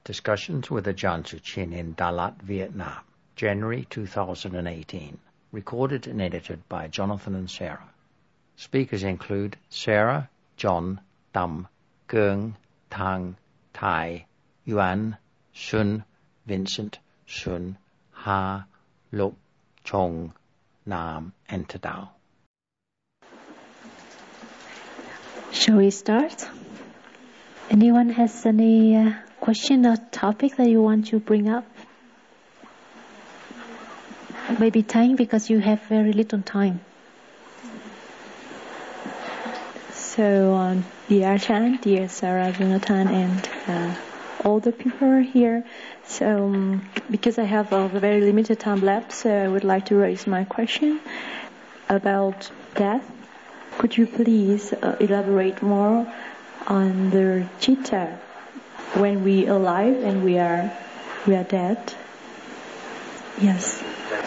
Discussions with Ajahn Suchin in Dalat, Vietnam, January 2018. Recorded and edited by Jonathan and Sarah. Speakers include Sarah, John, Tam, Keung, Thang, Thai, Yuan, Sun, Vincent, Sun, Ha, Lục, Chong, Nam, and Tadao. Shall we start? Anyone has any question or topic that you want to bring up? Maybe time, because you have very little time. So, dear Ajahn, dear Sarah, Jonathan, and all the people are here. So, because I have a very limited time left, so I would like to raise my question about death. Could you please elaborate more on the citta when we are alive and we are dead? Yes.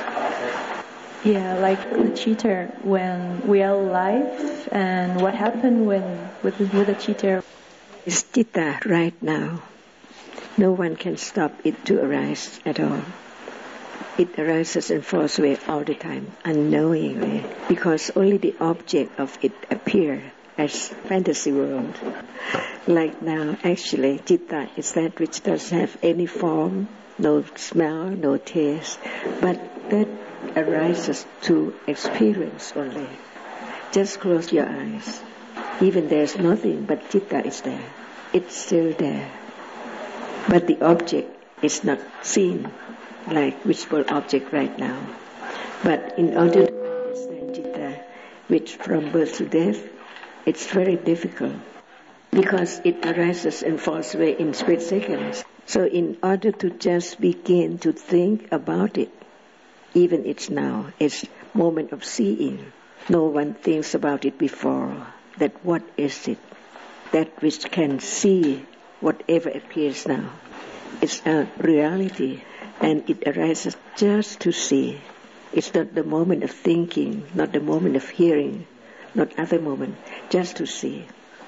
Yeah, like the citta when we are alive, and what happened with the citta? It's citta right now. No one can stop it to arise at all. It arises and falls away all the time, unknowingly, because only the object of it appears as fantasy world. Like now, actually, citta is that which doesn't have any form, no smell, no taste, but that arises to experience only. Just close your eyes. Even there's nothing, but citta is there. It's still there. But the object is not seen like visible object right now. But in order to understand citta, which from birth to death, it's very difficult because it arises and falls away in split seconds. So in order to just begin to think about it, even it's now, it's moment of seeing. No one thinks about it before, that what is it? That which can see whatever appears now. It's a reality, and it arises just to see. It's not the moment of thinking, not the moment of hearing, not other moment, just to see.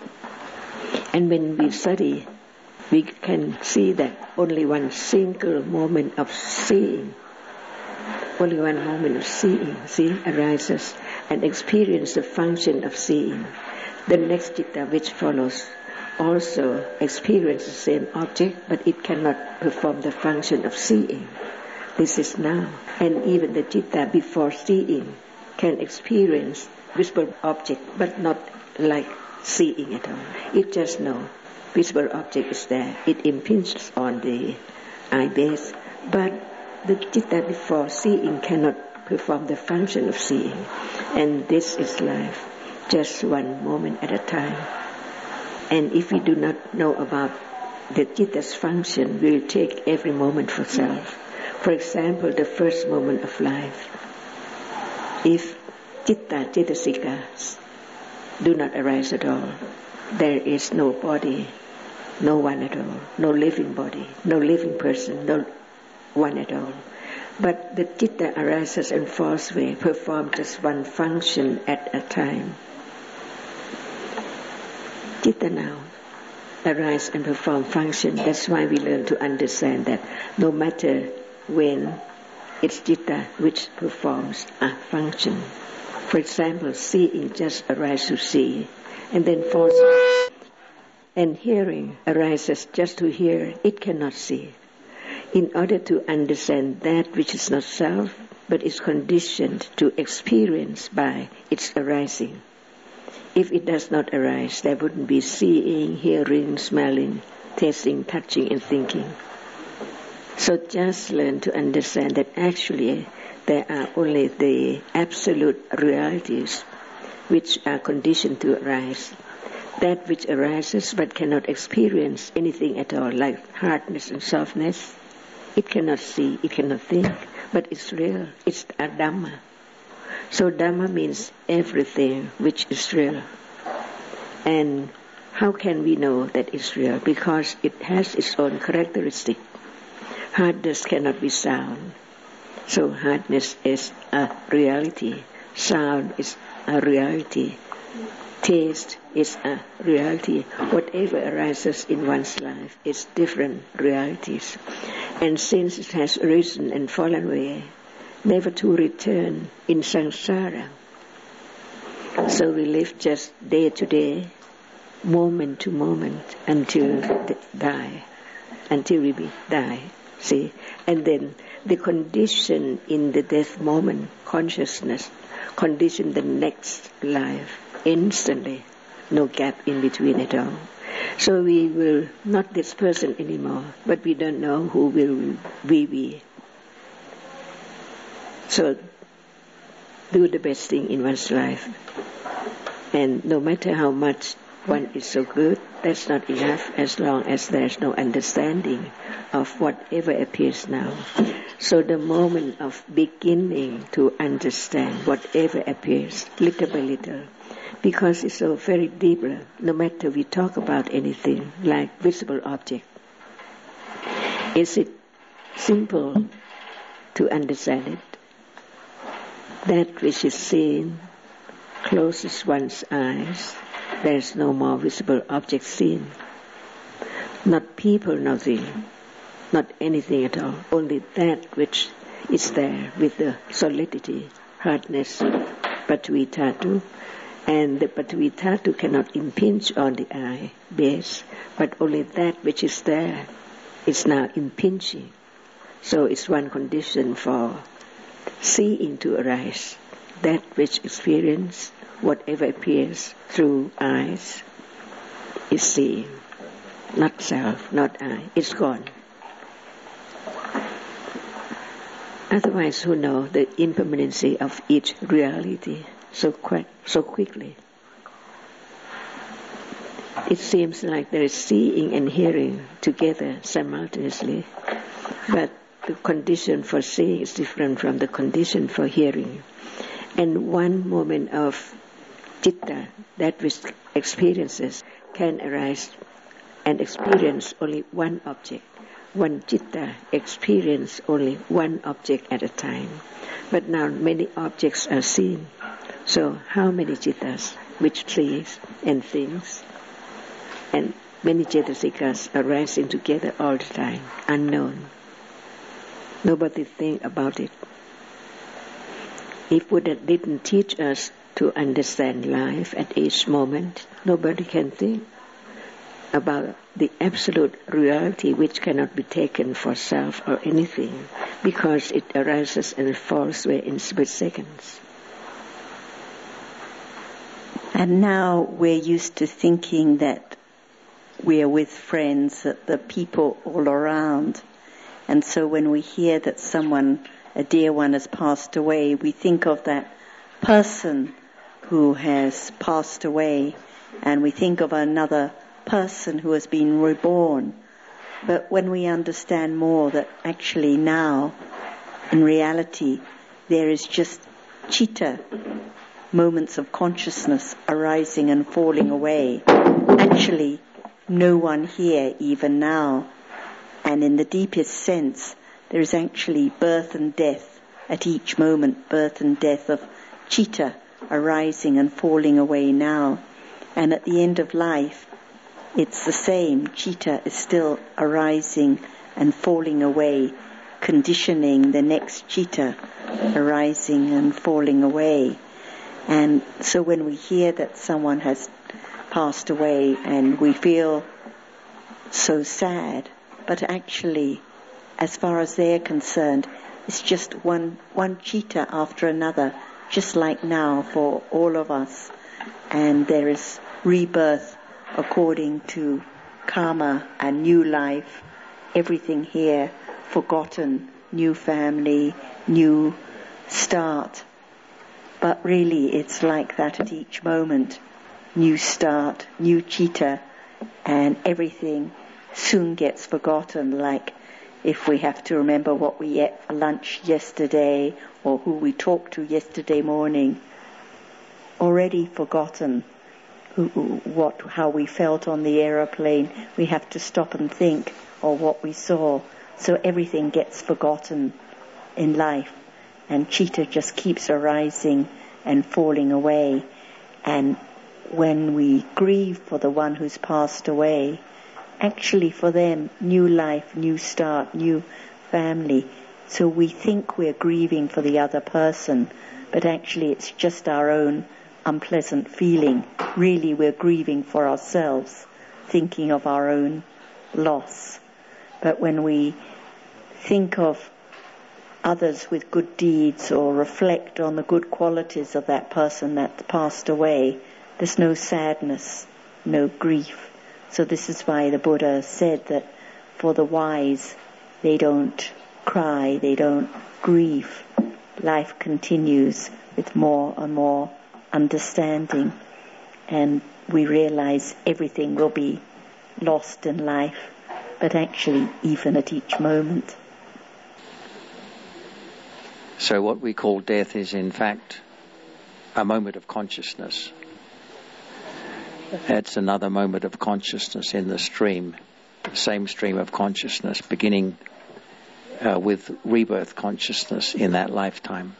And when we study, we can see that only one single moment of seeing, only one moment of seeing, arises and experience the function of seeing. The next citta which follows also experiences the same object, but it cannot perform the function of seeing. This is now. And even the citta before seeing can experience visible object, but not like seeing at all. It just knows visible object is there. It impinges on the eye base, but the citta before seeing cannot perform the function of seeing. And this is life, just one moment at a time. And if we do not know about the citta's function, we will take every moment for self. For example, the first moment of life. If cittasikas do not arise at all, there is no body, no one at all, no living body, no living person, no one at all. But the citta arises and falls away, perform just one function at a time. Citta now arise and perform function. That's why we learn to understand that no matter when, it's citta which performs a function. For example, seeing just arises to see and then falls away. And hearing arises just to hear, it cannot see. In order to understand that which is not self, but is conditioned to experience by its arising. If it does not arise, there wouldn't be seeing, hearing, smelling, tasting, touching, and thinking. So just learn to understand that actually there are only the absolute realities which are conditioned to arise. That which arises but cannot experience anything at all, like hardness and softness, it cannot see, it cannot think, but it's real. It's a Dhamma. So Dhamma means everything which is real. And how can we know that it's real? Because it has its own characteristic. Hardness cannot be sound. So hardness is a reality. Sound is a reality. taste is a reality. Whatever arises in one's life is different realities. And since it has arisen and fallen away, never to return in samsara. So we live just day to day, moment to moment, until die, until we die. See? And then the condition in the death moment, consciousness, condition the next life instantly, no gap in between at all. So we will not this person anymore, but we don't know who will we be. So do the best thing in one's life. And no matter how much one is so good, that's not enough as long as there's no understanding of whatever appears now. So the moment of beginning to understand whatever appears, little by little, because it's so very deep, no matter we talk about anything like visible object, is it simple to understand it? That which is seen closes one's eyes, there is no more visible object seen. Not people, nothing, not anything at all, only that which is there with the solidity, hardness, patvi dhatu. And the patvi dhatu cannot impinge on the eye base, but only that which is there is now impinging. So it's one condition for seeing to arise. That which experience, whatever appears through eyes, is seeing. Not self, not I. It's gone. Otherwise, who know the impermanency of each reality so quickly? It seems like there is seeing and hearing together simultaneously, but the condition for seeing is different from the condition for hearing. And one moment of citta, that which experiences, can arise and experience only one object. One citta experience only one object at a time. But now many objects are seen. So how many cittas, which trees and things, and many cetasikas arising together all the time, unknown. Nobody think about it. If Buddha didn't teach us to understand life at each moment, nobody can think about the absolute reality which cannot be taken for self or anything, because it arises and falls away in split seconds. And now we're used to thinking that we're with friends, that the people all around. And so when we hear that someone, a dear one, has passed away, we think of that person who has passed away, and we think of another person who has been reborn. But when we understand more that actually now, in reality, there is just citta, moments of consciousness arising and falling away. Actually, no one here even now. And in the deepest sense, there is actually birth and death at each moment, birth and death of citta arising and falling away now. And at the end of life, it's the same. Citta is still arising and falling away, conditioning the next citta arising and falling away. And so when we hear that someone has passed away and we feel so sad, but actually, as far as they're concerned, it's just one citta after another, just like now for all of us. And there is rebirth according to karma, a new life, everything here forgotten, new family, new start. But really it's like that at each moment. New start, new citta, and everything soon gets forgotten, like if we have to remember what we ate for lunch yesterday or who we talked to yesterday morning. Already forgotten how we felt on the aeroplane. We have to stop and think, or what we saw. So everything gets forgotten in life. And citta just keeps arising and falling away. And when we grieve for the one who's passed away, actually for them, new life, new start, new family. So we think we're grieving for the other person, but actually it's just our own unpleasant feeling. Really, we're grieving for ourselves, thinking of our own loss. But when we think of others with good deeds or reflect on the good qualities of that person that passed away, there's no sadness, no grief. So this is why the Buddha said that for the wise, they don't cry, they don't grieve. Life continues with more and more understanding, and we realize everything will be lost in life, but actually even at each moment. So what we call death is in fact a moment of consciousness. It's another moment of consciousness in the stream, the same stream of consciousness beginning with rebirth consciousness in that lifetime.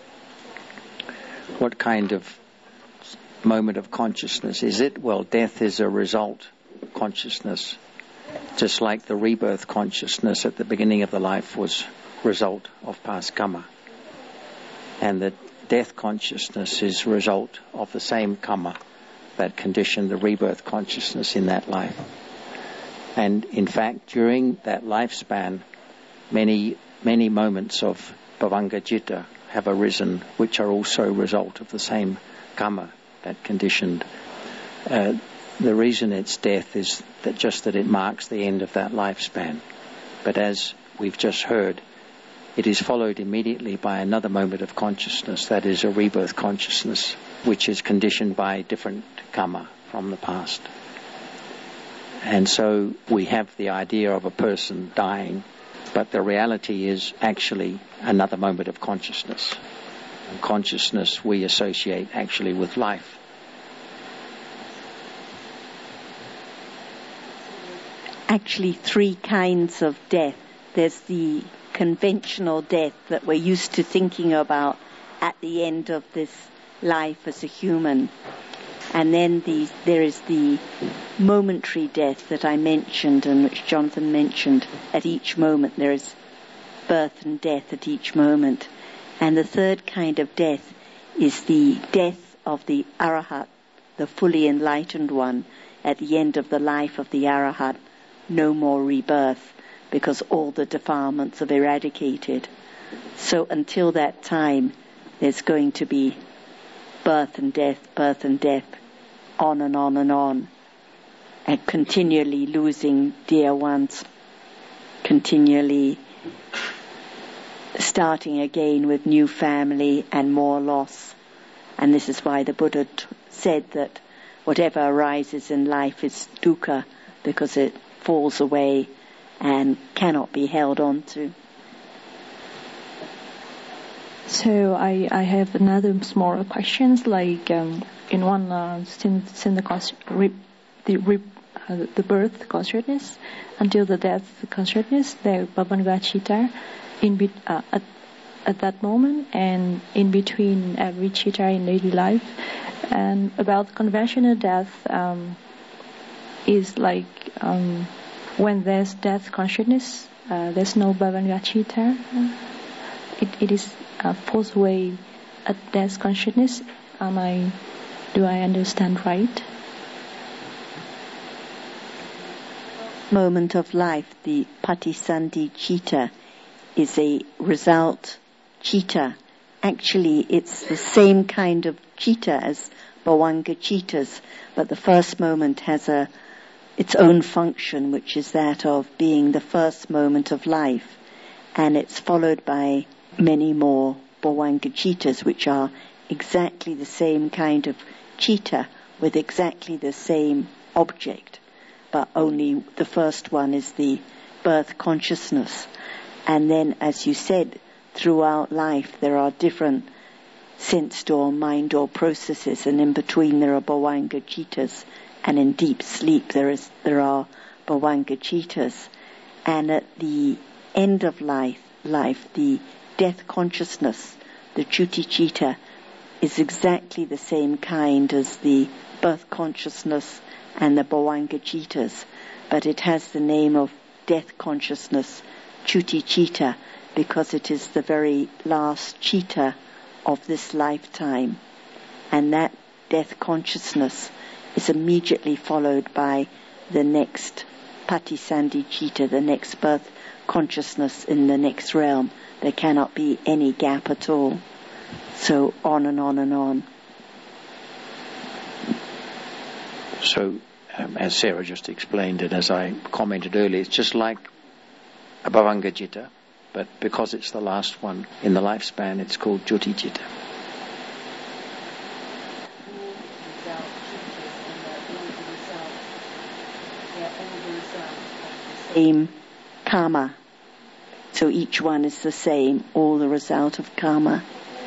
What kind of moment of consciousness is it? Well, death is a result consciousness, just like the rebirth consciousness at the beginning of the life was result of past karma. And the death consciousness is a result of the same karma that conditioned the rebirth consciousness in that life. And in fact, during that lifespan, many moments of bhavanga citta have arisen, which are also a result of the same karma that conditioned. The reason it's death is that it marks the end of that lifespan. But as we've just heard, it is followed immediately by another moment of consciousness, that is a rebirth consciousness, which is conditioned by different karma from the past. And so we have the idea of a person dying, but the reality is actually another moment of consciousness. And consciousness we associate actually with life. Actually, three kinds of death. There's the conventional death that we're used to thinking about at the end of this life as a human. And then there is the momentary death that I mentioned and which Jonathan mentioned. At each moment there is birth and death at each moment. And the third kind of death is the death of the Arahat, the fully enlightened one. At the end of the life of the Arahat, no more rebirth, because all the defilements have eradicated. So until that time, there's going to be birth and death, on and on and on, and continually losing dear ones, continually starting again with new family and more loss. And this is why the Buddha said that whatever arises in life is dukkha, because it falls away and cannot be held on to. So I have another smaller questions, like in one since the birth consciousness until the death consciousness, the bhavanga citta at that moment, and in between every citta in daily life. And about conventional death is like when there's death consciousness, there's no bhavanga citta. It is falls away at death consciousness. Do I understand right? Moment of life, the patisandhi citta, is a result citta. Actually, it's the same kind of citta as bhavanga cittas, but the first moment has its own function, which is that of being the first moment of life, and it's followed by many more bhavanga cittas, which are exactly the same kind of citta with exactly the same object, but only the first one is the birth consciousness. And then, as you said, throughout life there are different sense door, mind door processes, and in between there are bhavanga cittas, and in deep sleep there are bhavanga cittas. And at the end of life, the death consciousness, the chuti citta, is exactly the same kind as the birth consciousness and the Bhavanga Jittas, but it has the name of death consciousness, Chuti Chitta, because it is the very last Chitta of this lifetime. And that death consciousness is immediately followed by the next Patisandhi Chitta, the next birth consciousness in the next realm. There cannot be any gap at all. So on and on and on. So, as Sarah just explained it, as I commented earlier, it's just like a Bhavanga Jitta, but because it's the last one in the lifespan, it's called Chuti Jitta. Same karma. So each one is the same, all the result of karma.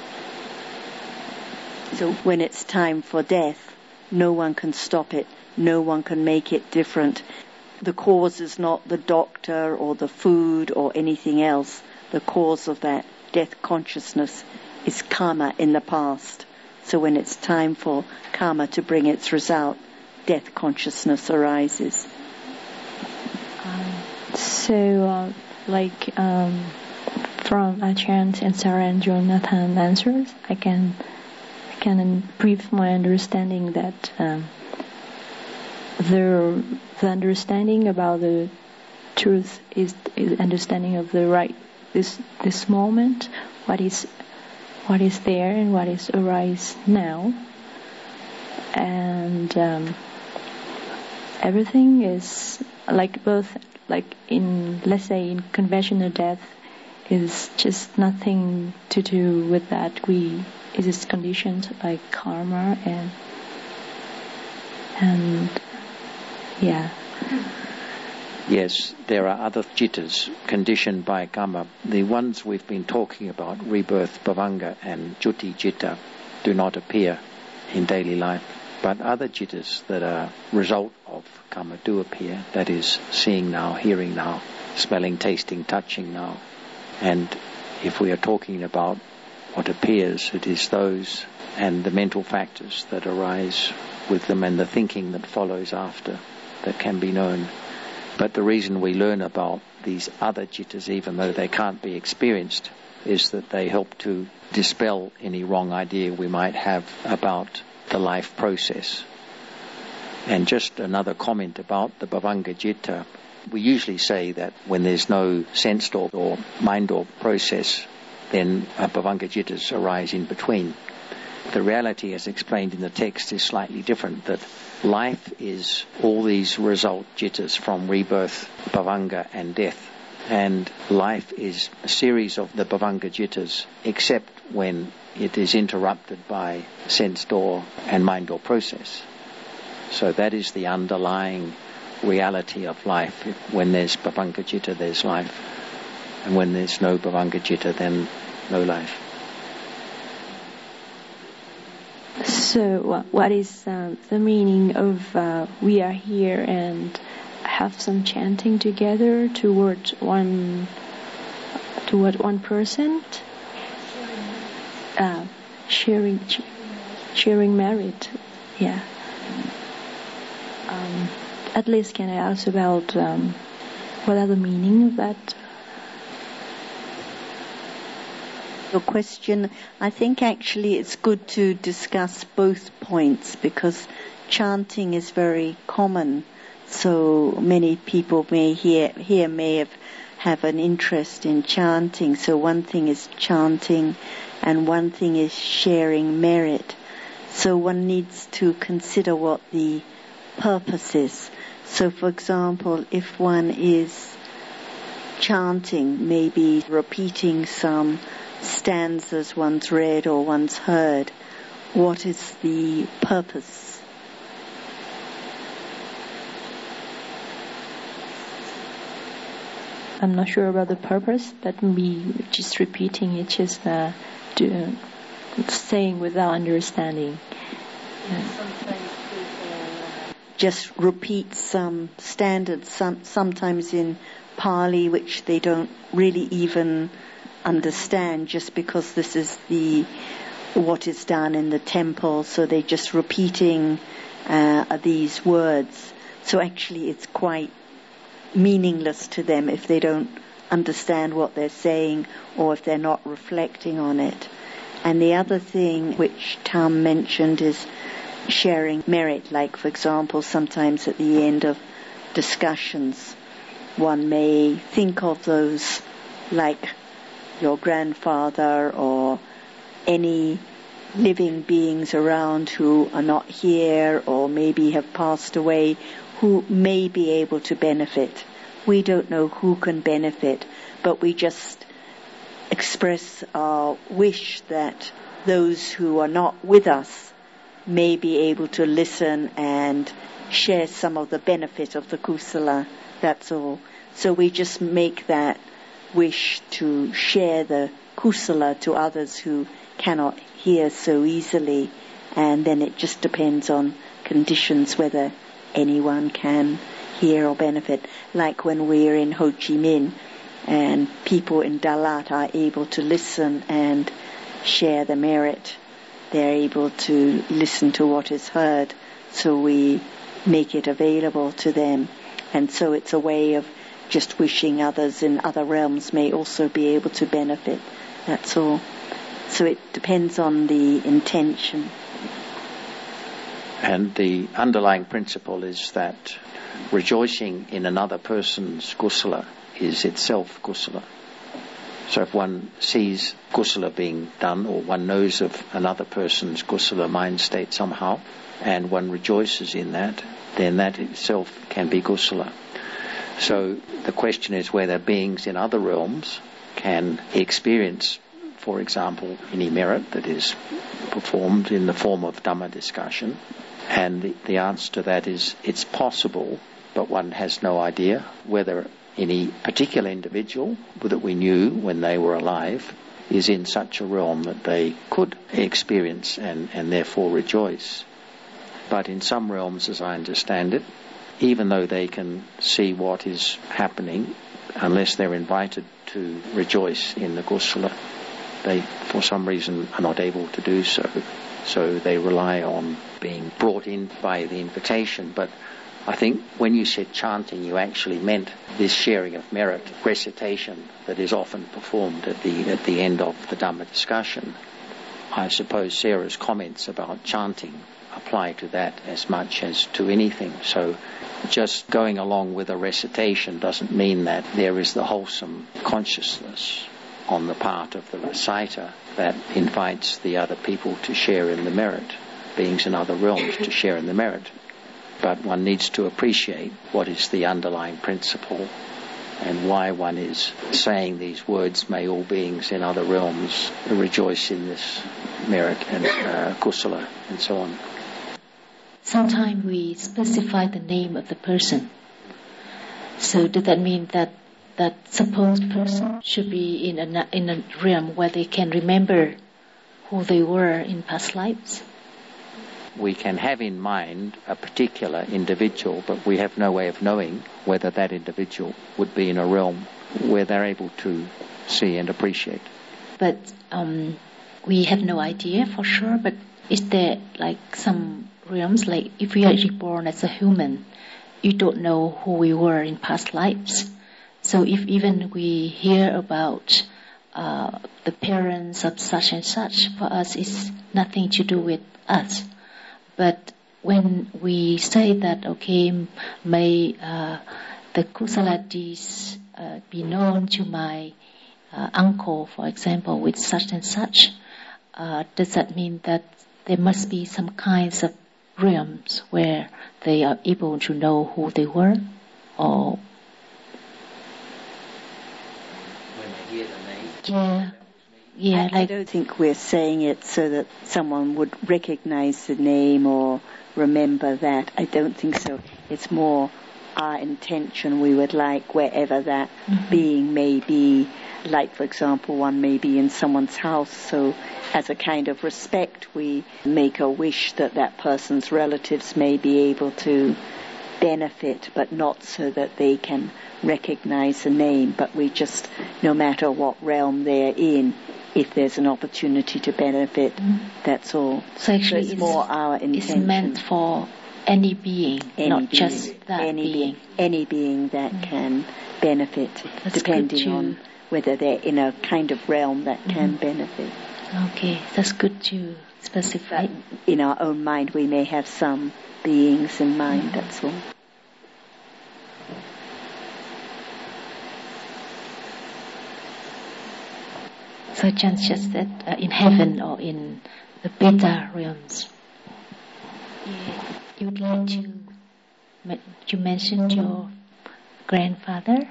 So when it's time for death, no one can stop it, no one can make it different. The cause is not the doctor or the food or anything else. The cause of that death consciousness is karma in the past. So when it's time for karma to bring its result, death consciousness arises. From Achyant and Sarah and Jonathan answers, I can brief my understanding that the understanding about the truth is understanding of the right this moment, what is there and what is arise now, and everything is in, let's say, in conventional death is just nothing to do with that. It is conditioned by karma and yeah. Yes, there are other jittas conditioned by karma. The ones we've been talking about, rebirth, bhavanga and Chuti Jitta, do not appear in daily life. But other jittas that are result of karma do appear. That is, seeing now, hearing now, smelling, tasting, touching now. And if we are talking about what appears, it is those and the mental factors that arise with them and the thinking that follows after that can be known. But the reason we learn about these other jittas, even though they can't be experienced, is that they help to dispel any wrong idea we might have about the life process. And just another comment about the Bhavanga Jitta. We usually say that when there's no sense door or mind door process, then Bhavanga Jittas arise in between. The reality, as explained in the text, is slightly different, that life is all these result jittas from rebirth, Bhavanga and death. And life is a series of the Bhavanga Jittas, except when it is interrupted by sense door and mind door process. So that is the underlying reality of life. When there's Bhavanga Jitta, there's life. And when there's no Bhavanga Jitta, then no life. So what is the meaning of we are here and have some chanting together toward one person? Sharing merit. Yeah. At least can I ask about what are the meaning of that? Your question, I think actually it's good to discuss both points because chanting is very common. So many people may have an interest in chanting. So one thing is chanting and one thing is sharing merit. So one needs to consider what the purpose is. So for example, if one is chanting, maybe repeating some stanzas one's read or one's heard, what is the purpose? I'm not sure about the purpose, but maybe just repeating it, just saying without understanding. Yeah. Just repeat some standards, sometimes in Pali, which they don't really even understand, just because this is the what is done in the temple, so they're just repeating these words. So actually it's quite meaningless to them if they don't understand what they're saying or if they're not reflecting on it. And the other thing which Tam mentioned is sharing merit. Like, for example, sometimes at the end of discussions, one may think of those, like your grandfather or any living beings around who are not here or maybe have passed away, who may be able to benefit. We don't know who can benefit, but we just express our wish that those who are not with us may be able to listen and share some of the benefit of the kusala. That's all. So we just make that wish to share the kusala to others who cannot hear so easily, and then it just depends on conditions whether anyone can hear or benefit. Like when we're in Ho Chi Minh and people in Dalat are able to listen and share the merit, they're able to listen to what is heard, so we make it available to them. And so it's a way of just wishing others in other realms may also be able to benefit. That's all. So it depends on the intention. And the underlying principle is that rejoicing in another person's kusala is itself kusala. So if one sees kusala being done, or one knows of another person's kusala mind state somehow, and one rejoices in that, then that itself can be kusala. So the question is whether beings in other realms can experience, for example, any merit that is performed in the form of Dhamma discussion. And the answer to that is it's possible, but one has no idea whether any particular individual that we knew when they were alive is in such a realm that they could experience and therefore rejoice. But in some realms, as I understand it, even though they can see what is happening, unless they're invited to rejoice in the kusala, they, for some reason, are not able to do so. So they rely on being brought in by the invitation. But I think when you said chanting, you actually meant this sharing of merit, recitation that is often performed at the end of the Dhamma discussion. I suppose Sarah's comments about chanting apply to that as much as to anything. So just going along with a recitation doesn't mean that there is the wholesome consciousness on the part of the reciter that invites the other people to share in the merit, beings in other realms to share in the merit. But one needs to appreciate what is the underlying principle and why one is saying these words, may all beings in other realms rejoice in this merit and kusala and so on. Sometimes we specify the name of the person. So does that mean that supposed person should be in a realm where they can remember who they were in past lives? We can have in mind a particular individual, but we have no way of knowing whether that individual would be in a realm where they're able to see and appreciate. But we have no idea for sure, but is there like some realms, like if we are reborn as a human, you don't know who we were in past lives. So if even we hear about the parents of such and such, for us it's nothing to do with us. But when we say that, okay, may the kusala deeds be known to my uncle, for example, with such and such, does that mean that there must be some kinds of realms where they are able to know who they were? Or when they hear the name? Yeah, I don't think we're saying it so that someone would recognize the name or remember that. I don't think so. It's more our intention. We would like wherever that being may be, like for example, one may be in someone's house, so as a kind of respect we make a wish that that person's relatives may be able to benefit, but not so that they can recognize the name, but we just, no matter what realm they're in, if there's an opportunity to benefit, that's all. So actually it's more our intention. It's meant for any being, not just that being. Any being that can benefit, That's depending on whether they're in a kind of realm that can benefit. Okay, that's good to specify. In our own mind, we may have some beings in mind, that's all. So Ajahn just that in heaven or in the beta realms, you would like to, you mentioned your grandfather?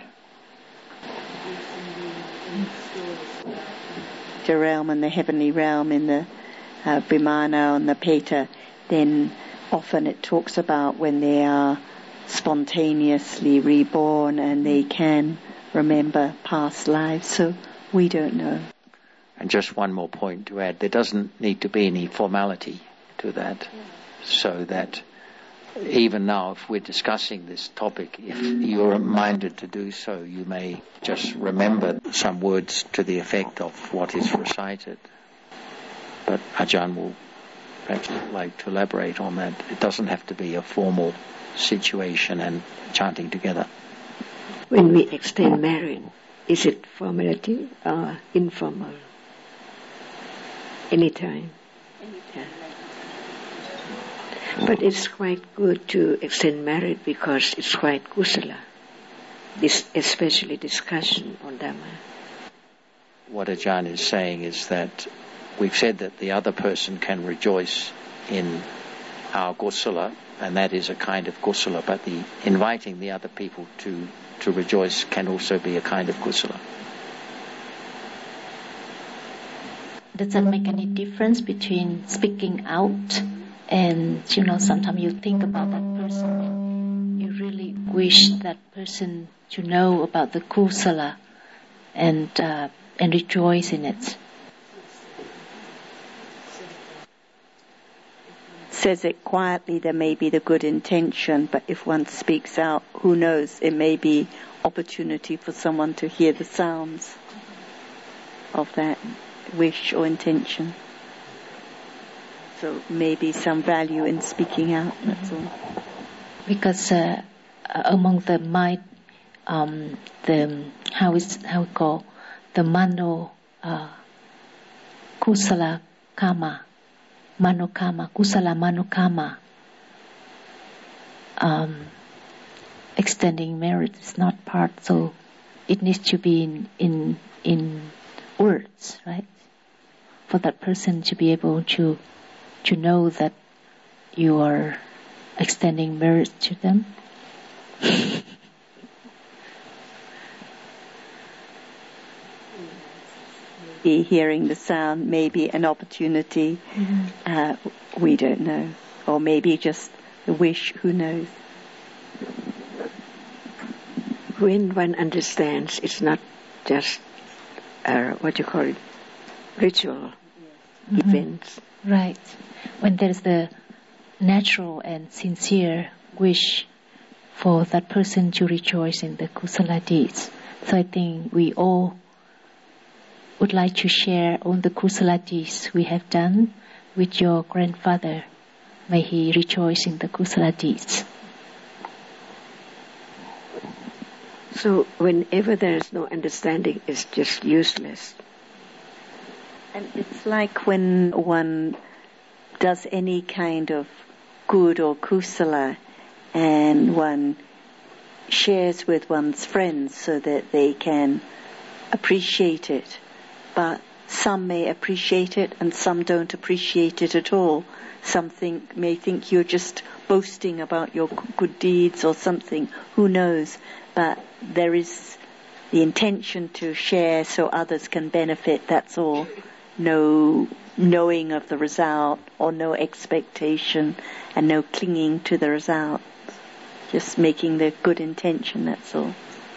The realm and the heavenly realm in the Vimana and the Peta, then often it talks about when they are spontaneously reborn and they can remember past lives, so we don't know. And just one more point to add, there doesn't need to be any formality to that, so that even now if we're discussing this topic, if you're minded to do so, you may just remember some words to the effect of what is recited. But Ajahn will perhaps like to elaborate on that. It doesn't have to be a formal situation and chanting together. When we extend merit, is it formality or informal? Anytime. But it's quite good to extend merit because it's quite kusala, especially discussion on Dhamma. What Ajahn is saying is that we've said that the other person can rejoice in our kusala, and that is a kind of kusala, but the inviting the other people to rejoice can also be a kind of kusala. Does that make any difference between speaking out and, sometimes you think about that person and you really wish that person to know about the kusala and rejoice in it? Says it quietly, there may be the good intention, but if one speaks out, who knows, it may be opportunity for someone to hear the sounds of that wish or intention. So maybe some value in speaking out, that's all. Because among the mind, how we call the mano kusala kama, mano kama, kusala mano kama, extending merit is not part, so it needs to be in words, right? For that person to be able to know that you are extending merit to them. Be hearing the sound, maybe an opportunity, we don't know. Or maybe just the wish, who knows. When one understands, it's not just ritual events. Right. When there's the natural and sincere wish for that person to rejoice in the kusala deeds. So I think we all would like to share all the kusala deeds we have done with your grandfather. May he rejoice in the kusala deeds. So whenever there is no understanding, it's just useless. And it's like when one does any kind of good or kusala and one shares with one's friends so that they can appreciate it. But some may appreciate it and some don't appreciate it at all. Some may think you're just boasting about your good deeds or something, who knows. But there is the intention to share so others can benefit, that's all. No knowing of the result or no expectation and no clinging to the result. Just making the good intention, that's all.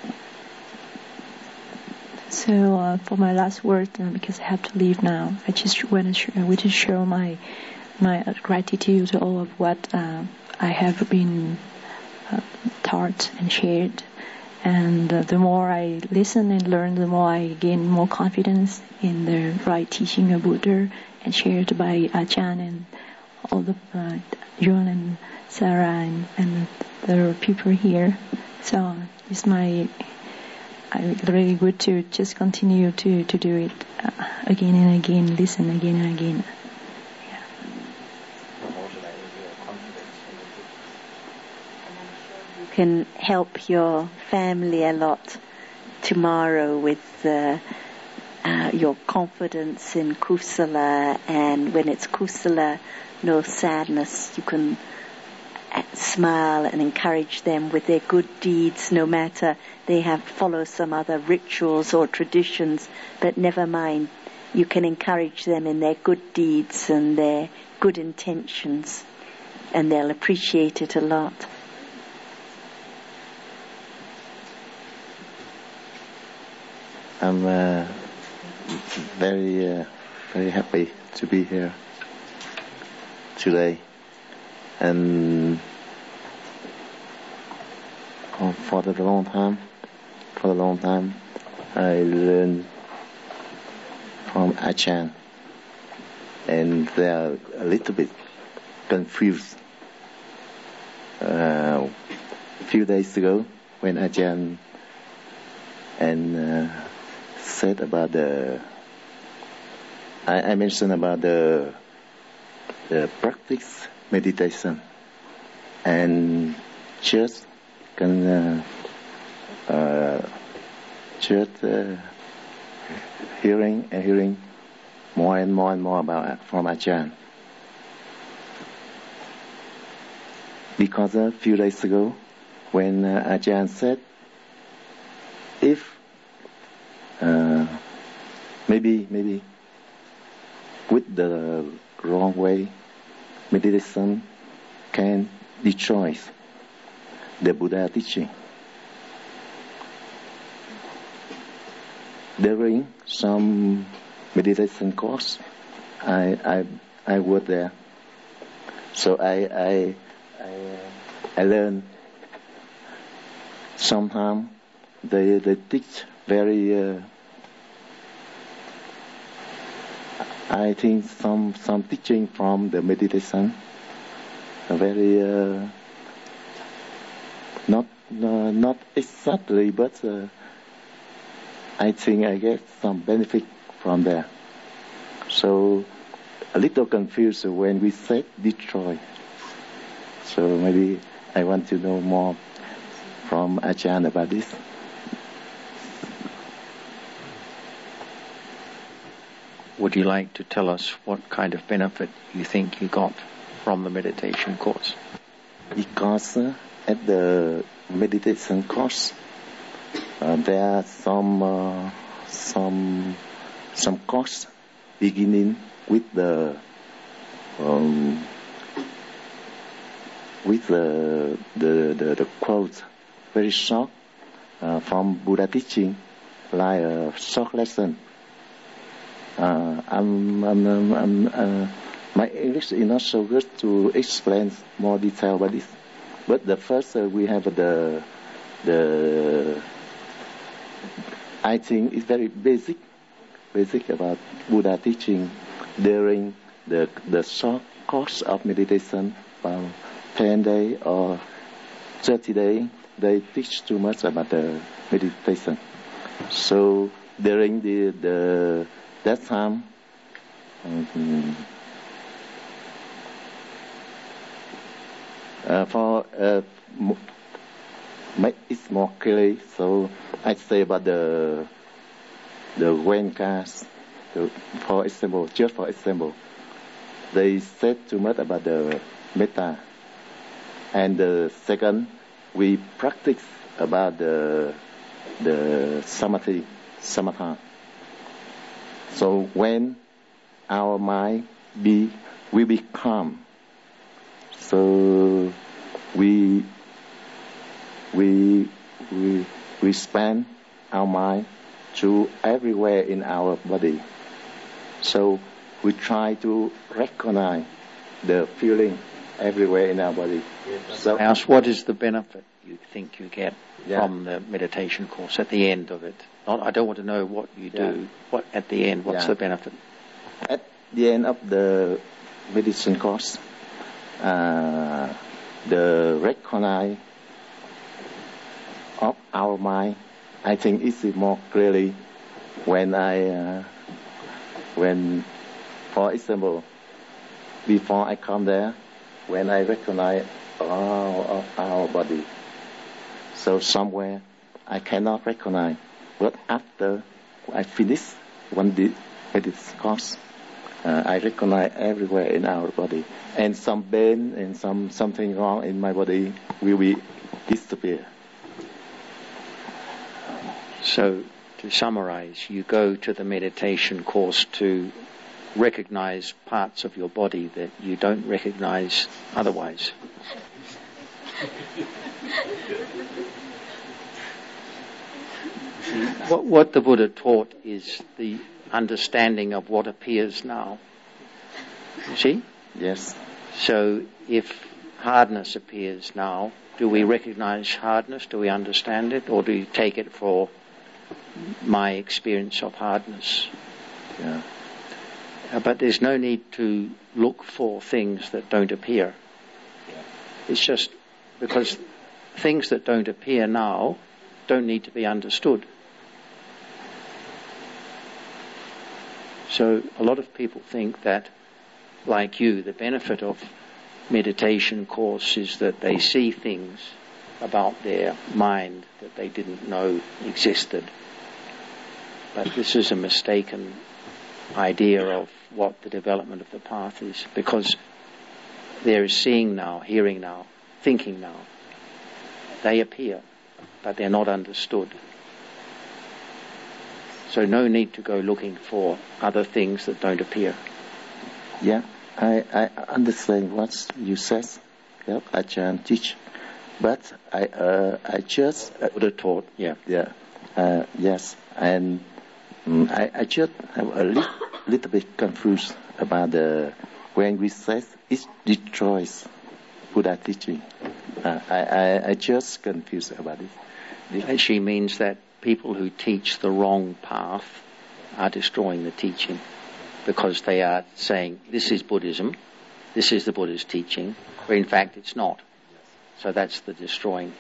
So for my last word, because I have to leave now, I just want to show my gratitude to all of what I have been taught and shared. And the more I listen and learn, the more I gain more confidence in the right teaching of Buddha and shared by Ajahn and all the John and Sarah and the people here. So it's really good to just continue to do it again and again, listen again and again. Yeah. You can help your family a lot tomorrow with your confidence in kusala, and when it's kusala, no sadness. You can smile and encourage them with their good deeds, no matter they have follow some other rituals or traditions, but never mind. You can encourage them in their good deeds and their good intentions, and they'll appreciate it a lot. I'm very happy to be here today, and for a long time, I learned from Ajahn, and they are a little bit confused. A few days ago, when Ajahn said about I mentioned about the practice meditation, and just can hearing more and more about from Ajahn. Because a few days ago, when Ajahn said, if maybe with the wrong way, meditation can destroy the Buddha teaching. During some meditation course, I was there, so I learned. Sometimes they teach very. I think some teaching from the meditation are very not exactly, but I think I get some benefit from there. So a little confused when we said destroy. So maybe I want to know more from Ajahn about this. Would you like to tell us what kind of benefit you think you got from the meditation course? Because at the meditation course, there are some course beginning with the quote, very short from Buddha teaching, like a short lesson. My English is not so good to explain more detail about this. But the first we have the I think it's very basic about Buddha teaching during the short course of meditation, about 10 days or 30 days. They teach too much about the meditation. So during that time, make it more clear. So I say about the Wenkas, for example, they said too much about the metta, and the second we practice about the samatha. So when our mind will be calm, so we span our mind to everywhere in our body. So we try to recognize the feeling everywhere in our body. So I ask, what is the benefit you think you get from the meditation course at the end of it? I don't want to know what you do. What at the end? What's the benefit? At the end of the meditation course, the recognize of our mind, I think it's more clearly when for example, before I come there, when I recognize all of our body. So somewhere I cannot recognize, but after I finish one this course, I recognize everywhere in our body, and some pain and something wrong in my body will be disappear. So, to summarize, you go to the meditation course to recognize parts of your body that you don't recognize otherwise. What the Buddha taught is the understanding of what appears now. You see? Yes. So if hardness appears now, do we recognize hardness? Do we understand it? Or do you take it for my experience of hardness? Yeah. But there's no need to look for things that don't appear. It's just because things that don't appear now don't need to be understood. So a lot of people think that, like you, the benefit of meditation course is that they see things about their mind that they didn't know existed. But this is a mistaken idea of what the development of the path is, because there is seeing now, hearing now, thinking now. They appear, but they're not understood. So no need to go looking for other things that don't appear. Yeah, I understand what you said. Yeah, Ajahn teach, but I just would have taught. Yeah. Yes, and I just have a little bit confused about when we say it destroys Buddha teaching. I just confused about it. And she means that people who teach the wrong path are destroying the teaching, because they are saying this is Buddhism, this is the Buddha's teaching, but in fact it's not. So that's the destroying.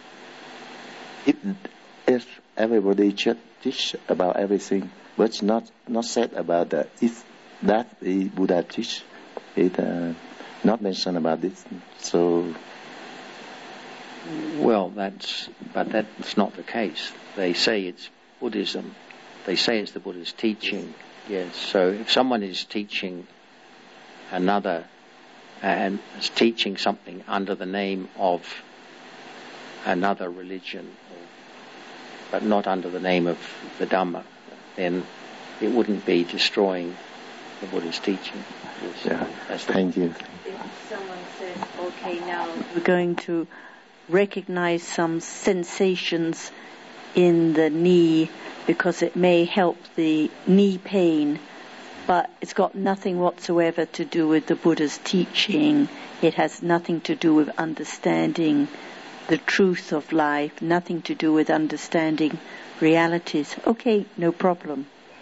If everybody just teach about everything, but it's not said about that the Buddha teach, it not mentioned about this. So, well, that's not the case. They say it's Buddhism. They say it's the Buddha's teaching. Yes. So if someone is teaching another and is teaching something under the name of another religion, but not under the name of the Dhamma, then it wouldn't be destroying the Buddha's teaching. Yes. Yeah. Thank you. If someone says, okay, now we're going to recognize some sensations in the knee because it may help the knee pain, but it's got nothing whatsoever to do with the Buddha's teaching. It has nothing to do with understanding the truth of life, nothing to do with understanding realities. Okay, no problem.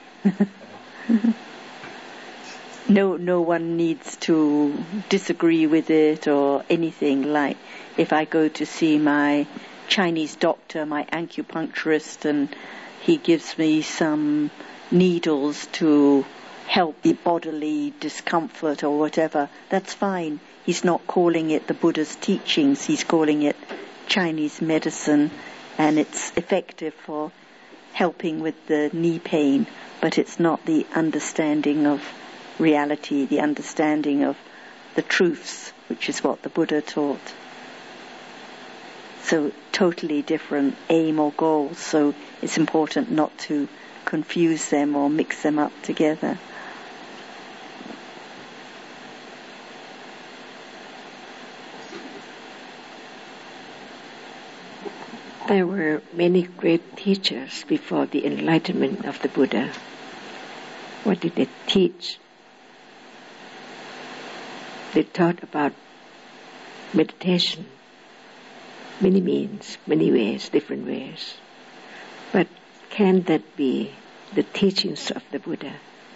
No one needs to disagree with it or anything. Like if I go to see my Chinese doctor, my acupuncturist, and he gives me some needles to help the bodily discomfort or whatever, that's fine. He's not calling it the Buddha's teachings, he's calling it Chinese medicine, and it's effective for helping with the knee pain, but it's not the understanding of reality, the understanding of the truths, which is what the Buddha taught. So totally different aim or goals, so it's important not to confuse them or mix them up together. There were many great teachers before the enlightenment of the Buddha. What did they teach? They taught about meditation. Many means, many ways, different ways. But can that be the teachings of the Buddha?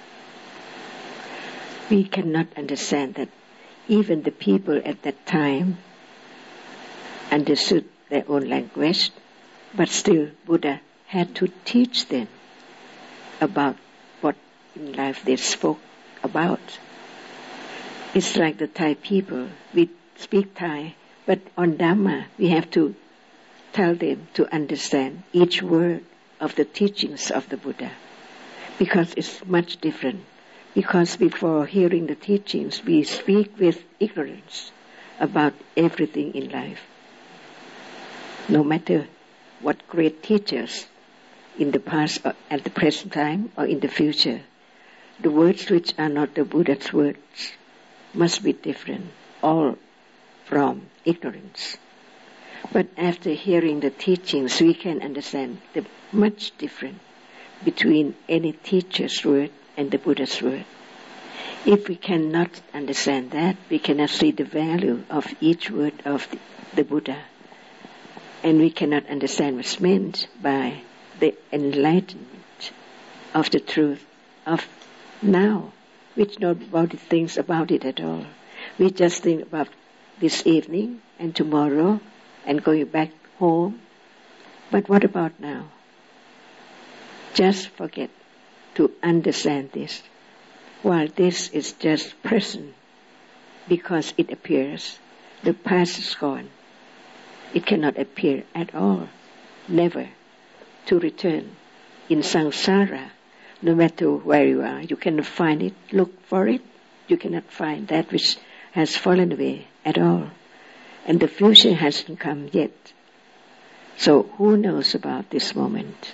We cannot understand that even the people at that time understood their own language, but still Buddha had to teach them about what in life they spoke about. It's like the Thai people. We speak Thai, but on Dhamma we have to tell them to understand each word of the teachings of the Buddha, because it's much different. Because before hearing the teachings, we speak with ignorance about everything in life. No matter what great teachers in the past or at the present time or in the future, the words which are not the Buddha's words must be different, all from ignorance. But after hearing the teachings, we can understand the much difference between any teacher's word and the Buddha's word. If we cannot understand that, we cannot see the value of each word of the Buddha. And we cannot understand what's meant by the enlightenment of the truth of now, which nobody thinks about it at all. We just think about this evening and tomorrow and going back home. But what about now? Just forget to understand this. While this is just present, because it appears, the past is gone. It cannot appear at all, never, to return. In samsara, no matter where you are, you cannot find it, look for it. You cannot find that which has fallen away at all. And the future hasn't come yet. So who knows about this moment?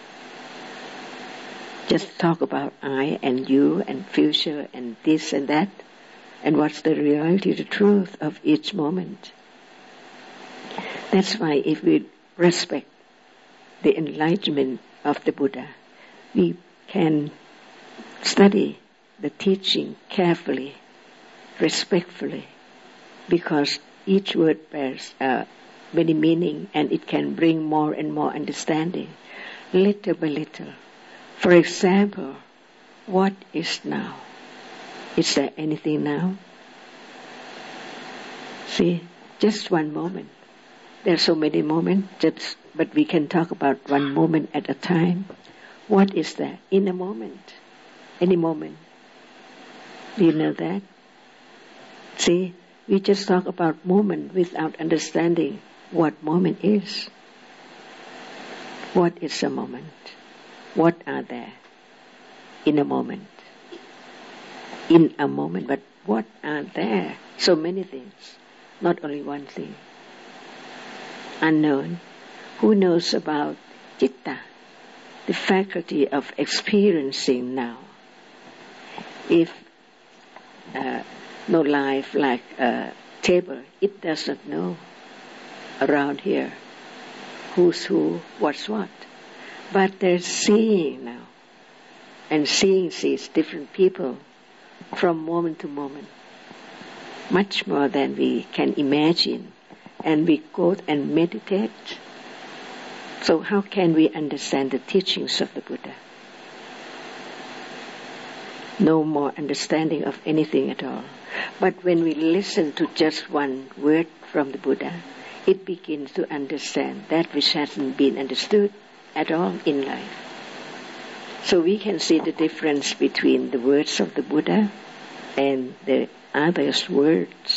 Just talk about I and you and future and this and that, and what's the reality, the truth of each moment. That's why if we respect the enlightenment of the Buddha, we can study the teaching carefully, respectfully, because each word bears many meaning and it can bring more and more understanding, little by little. For example, what is now? Is there anything now? See, just one moment. There are so many moments, but we can talk about one moment at a time. What is there in a moment? Any moment. Do you know that? See, we just talk about moment without understanding what moment is. What is a moment? What are there in a moment? In a moment, but what are there? So many things, not only one thing. Unknown. Who knows about citta, the faculty of experiencing now? If no life like a table, it does not know around here who's who, what's what. But there's seeing now. And seeing sees different people from moment to moment. Much more than we can imagine. And we go and meditate. So how can we understand the teachings of the Buddha? No more understanding of anything at all. But when we listen to just one word from the Buddha, it begins to understand that which hasn't been understood at all in life. So we can see the difference between the words of the Buddha and the others' words.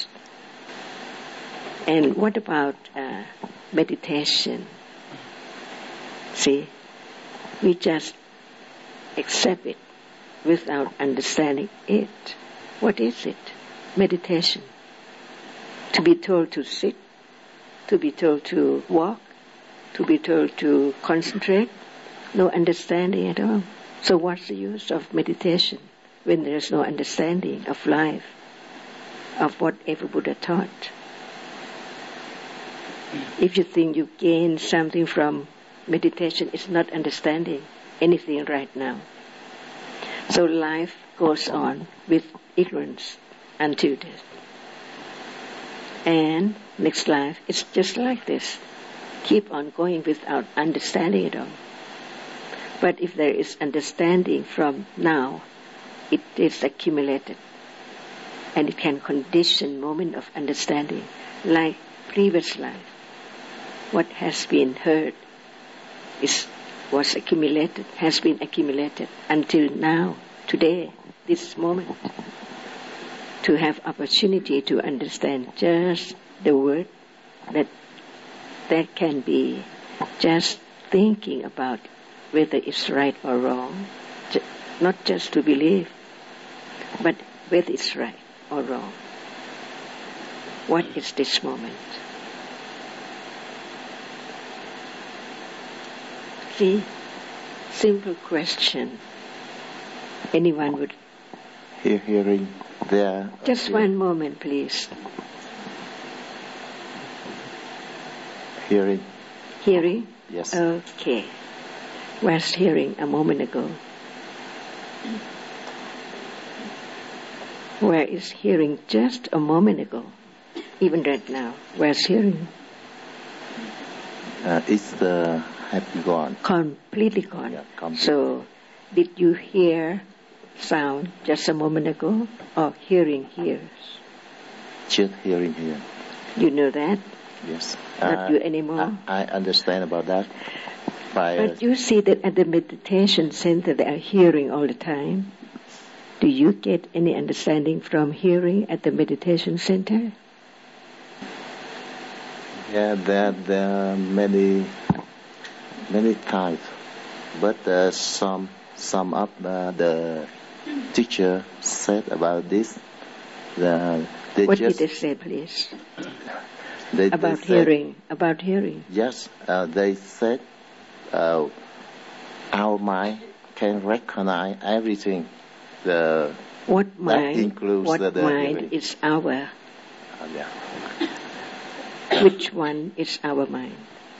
And what about meditation? See, we just accept it without understanding it. What is it? Meditation. To be told to sit, to be told to walk, to be told to concentrate, no understanding at all. So what's the use of meditation when there's no understanding of life, of whatever Buddha taught? If you think you gain something from meditation, it's not understanding anything right now. So life goes on with ignorance until death. And next life, it's just like this. Keep on going without understanding it all. But if there is understanding from now, it is accumulated. And it can condition moment of understanding, like previous life. What has been heard was accumulated, has been accumulated until now, today, this moment. To have opportunity to understand just the word that can be just thinking about whether it's right or wrong, not just to believe, but whether it's right or wrong. What is this moment? See, simple question. Anyone would hearing there. Just one moment, please. Hearing. Hearing? Yes. Okay. Was hearing a moment ago. Where is hearing just a moment ago? Even right now. Where's hearing? It's have gone. Completely gone. Yeah, completely. So, did you hear sound just a moment ago, or hearing hears? Just hearing here. You know that? Yes. Not you anymore? I understand about that. But you see that at the meditation center they are hearing all the time. Do you get any understanding from hearing at the meditation center? Yeah, there are many types, but some of the teacher said about this. What did they say, please? About hearing. Yes, they said our mind can recognize everything. What mind hearing. Is our? Yeah. Which one is our mind?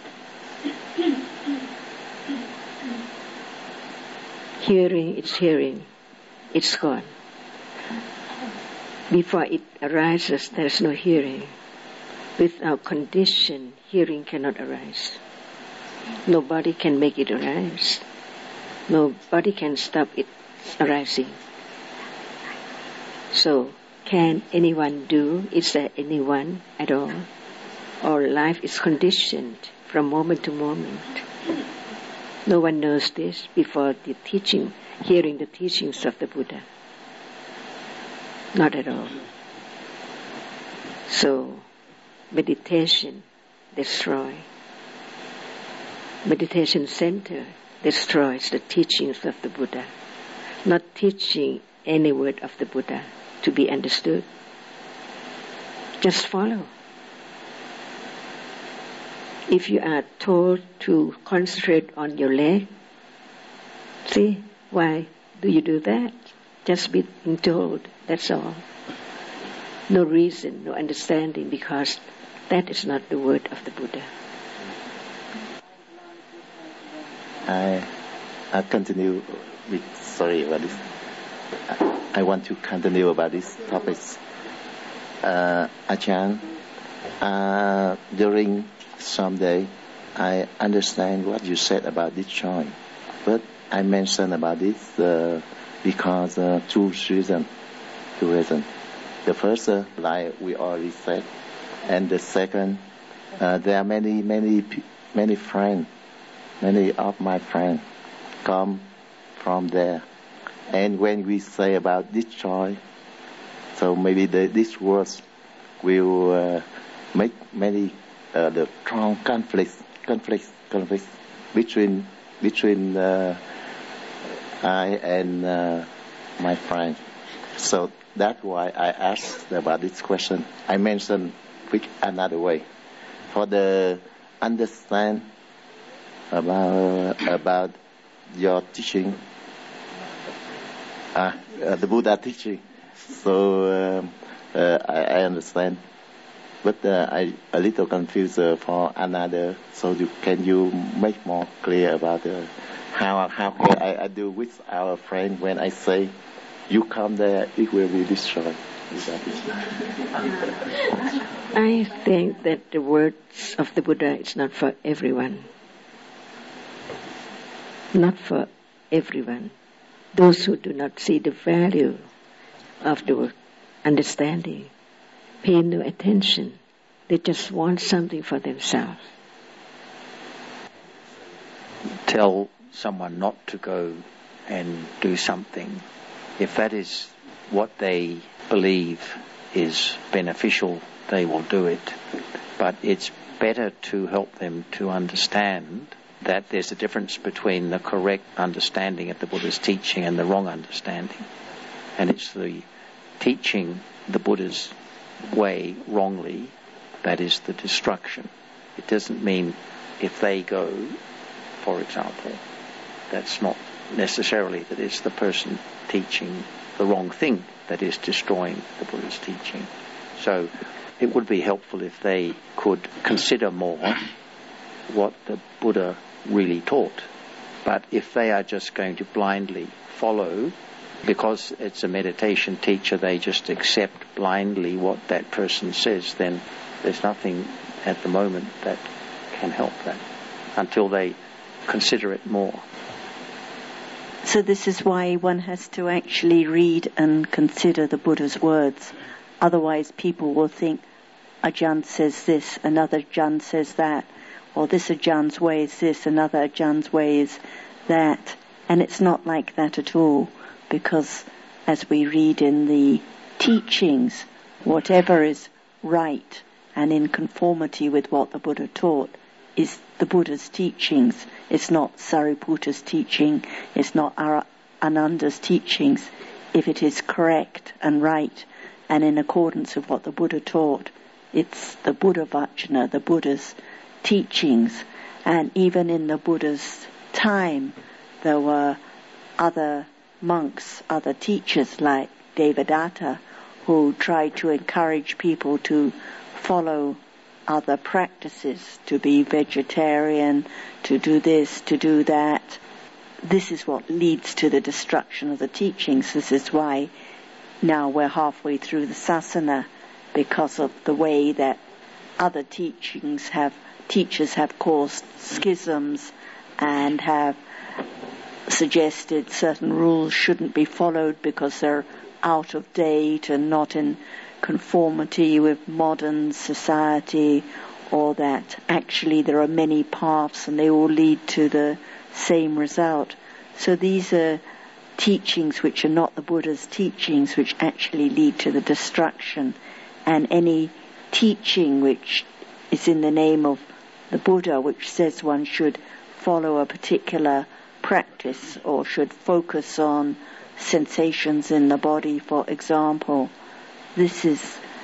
Hearing, it's gone. Before it arises, there is no hearing. Without condition, hearing cannot arise. Nobody can make it arise. Nobody can stop it arising. So, can anyone do? Is there anyone at all? Or life is conditioned from moment to moment. No one knows this before the teaching, hearing the teachings of the Buddha. Not at all. So, meditation destroys. Meditation center destroys the teachings of the Buddha. Not teaching any word of the Buddha to be understood. Just follow. If you are told to concentrate on your leg, see, why do you do that? Just being told, that's all. No reason, no understanding, because that is not the word of the Buddha. I continue with, sorry about this. I want to continue about this topic. Ajahn, during some day, I understand what you said about this choice, but I mentioned about this because two reasons. The first, like we already said, and the second, there are many friends, many of my friends come from there, and when we say about this choice, so maybe these words will make many the strong conflicts between I and my friend. So that's why I asked about this question. I mentioned with another way for the understand about your teaching, the Buddha teaching. So I understand. But I a little confused for another. So can you make more clear about how can I do with our friend when I say you come there, it will be destroyed. I think that the words of the Buddha is not for everyone. Not for everyone. Those who do not see the value of the understanding, pay no attention. They just want something for themselves. Tell someone not to go and do something. If that is what they believe is beneficial, they will do it. But it's better to help them to understand that there's a difference between the correct understanding of the Buddha's teaching and the wrong understanding. And it's the teaching the Buddha's way wrongly that is the destruction. It doesn't mean if they go, for example, that's not necessarily that it's the person teaching the wrong thing that is destroying the Buddha's teaching. So it would be helpful if they could consider more what the Buddha really taught. But if they are just going to blindly follow, because it's a meditation teacher, they just accept blindly what that person says, then there's nothing at the moment that can help that until they consider it more. So this is why one has to actually read and consider the Buddha's words. Otherwise people will think Ajahn says this, another Ajahn says that, or this Ajahn's way is this, another Ajahn's way is that. And it's not like that at all, because as we read in the teachings, whatever is right and in conformity with what the Buddha taught is the Buddha's teachings. It's not Sariputta's teaching, it's not Ananda's teachings. If it is correct and right and in accordance with what the Buddha taught, it's the Buddha Vajna, the Buddha's teachings. And even in the Buddha's time, there were other monks, other teachers like Devadatta, who tried to encourage people to follow other practices, to be vegetarian, to do this, to do that. This is what leads to the destruction of the teachings. This is why now we're halfway through the Sasana, because of the way that other teachers have caused schisms and have suggested certain rules shouldn't be followed because they're out of date and not in conformity with modern society, or that actually there are many paths and they all lead to the same result. So these are teachings which are not the Buddha's teachings, which actually lead to the destruction. And any teaching which is in the name of the Buddha, which says one should follow a particular practice or should focus on sensations in the body, for example, this is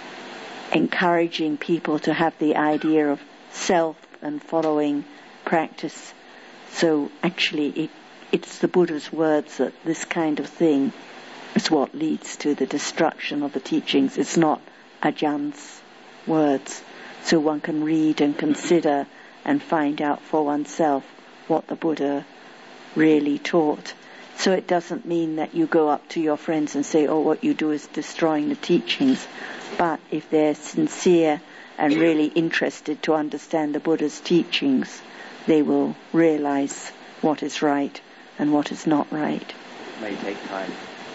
encouraging people to have the idea of self and following practice. So actually it's the Buddha's words that this kind of thing is what leads to the destruction of the teachings. It's not Ajahn's words. So one can read and consider and find out for oneself what the Buddha really taught. So it doesn't mean that you go up to your friends and say, oh, what you do is destroying the teachings. But if they're sincere and really interested to understand the Buddha's teachings, they will realize what is right and what is not right. It may take time.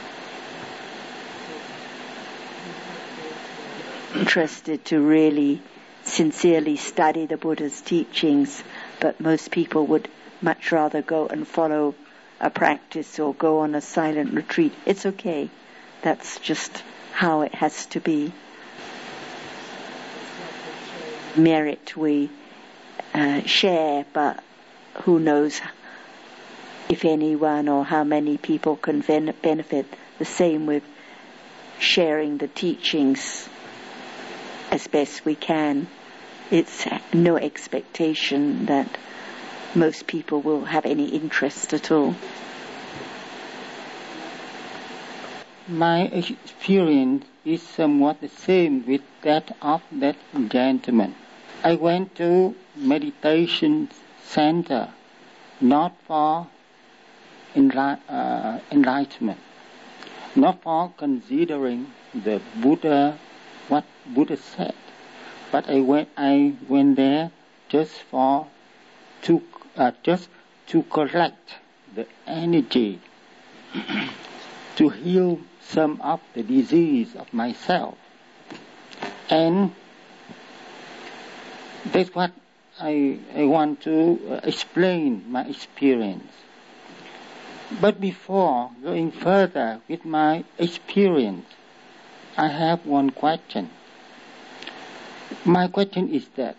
Interested to really sincerely study the Buddha's teachings, but most people would much rather go and follow a practice or go on a silent retreat. It's okay. That's just how it has to be. Merit we share, but who knows if anyone or how many people can benefit. The same with sharing the teachings as best we can. It's no expectation that most people will have any interest at all. My experience is somewhat the same with that of that gentleman. I went to meditation center not for enlightenment, not for considering the Buddha, what Buddha said, but I went there just to collect the energy to heal some of the disease of myself. And that's what I want to explain my experience. But before going further with my experience, I have one question. My question is that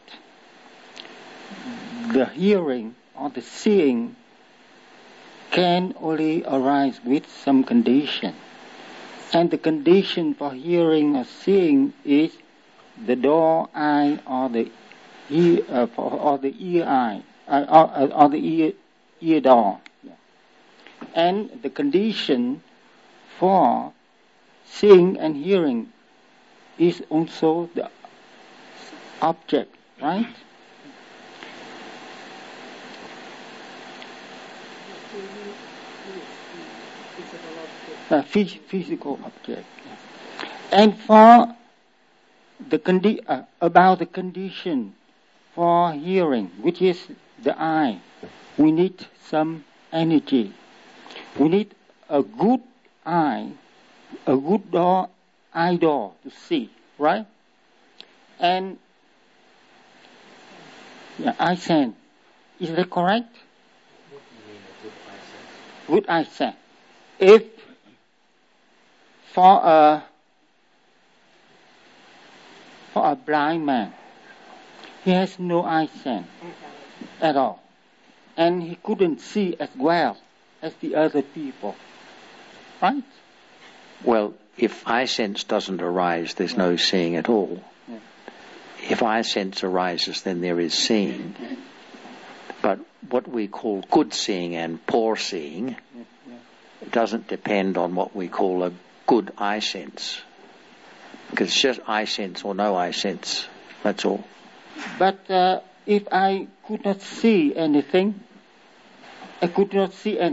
the hearing or the seeing can only arise with some condition. And the condition for hearing or seeing is the door eye or the ear eye or the ear door. And the condition for seeing and hearing is also the object, right? Physical object. And for the about the condition for hearing, which is the eye, we need some energy. We need a good eye, a good eye door to see, right? And eye sense. Is that correct? What do you mean a good eye sense? Good eye sense. If for a blind man, he has no eye sense at all, and he couldn't see as well as the other people, right? Well, if eye sense doesn't arise, there's no seeing at all. Yeah. If eye sense arises, then there is seeing. But what we call good seeing and poor seeing doesn't depend on what we call a good eye sense. Because it's just eye sense or no eye sense, that's all. But if I could not see anything, I couldn't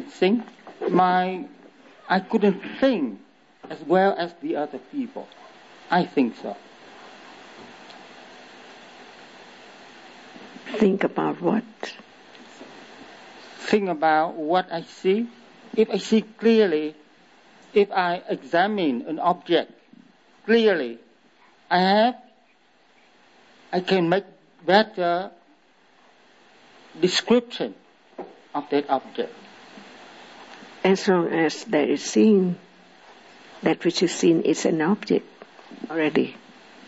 think as well as the other people. I think so. Think about what? Think about what I see. If I see clearly, if I examine an object clearly, I can make better description of that object. As long as there is seeing, that which is seen is an object already.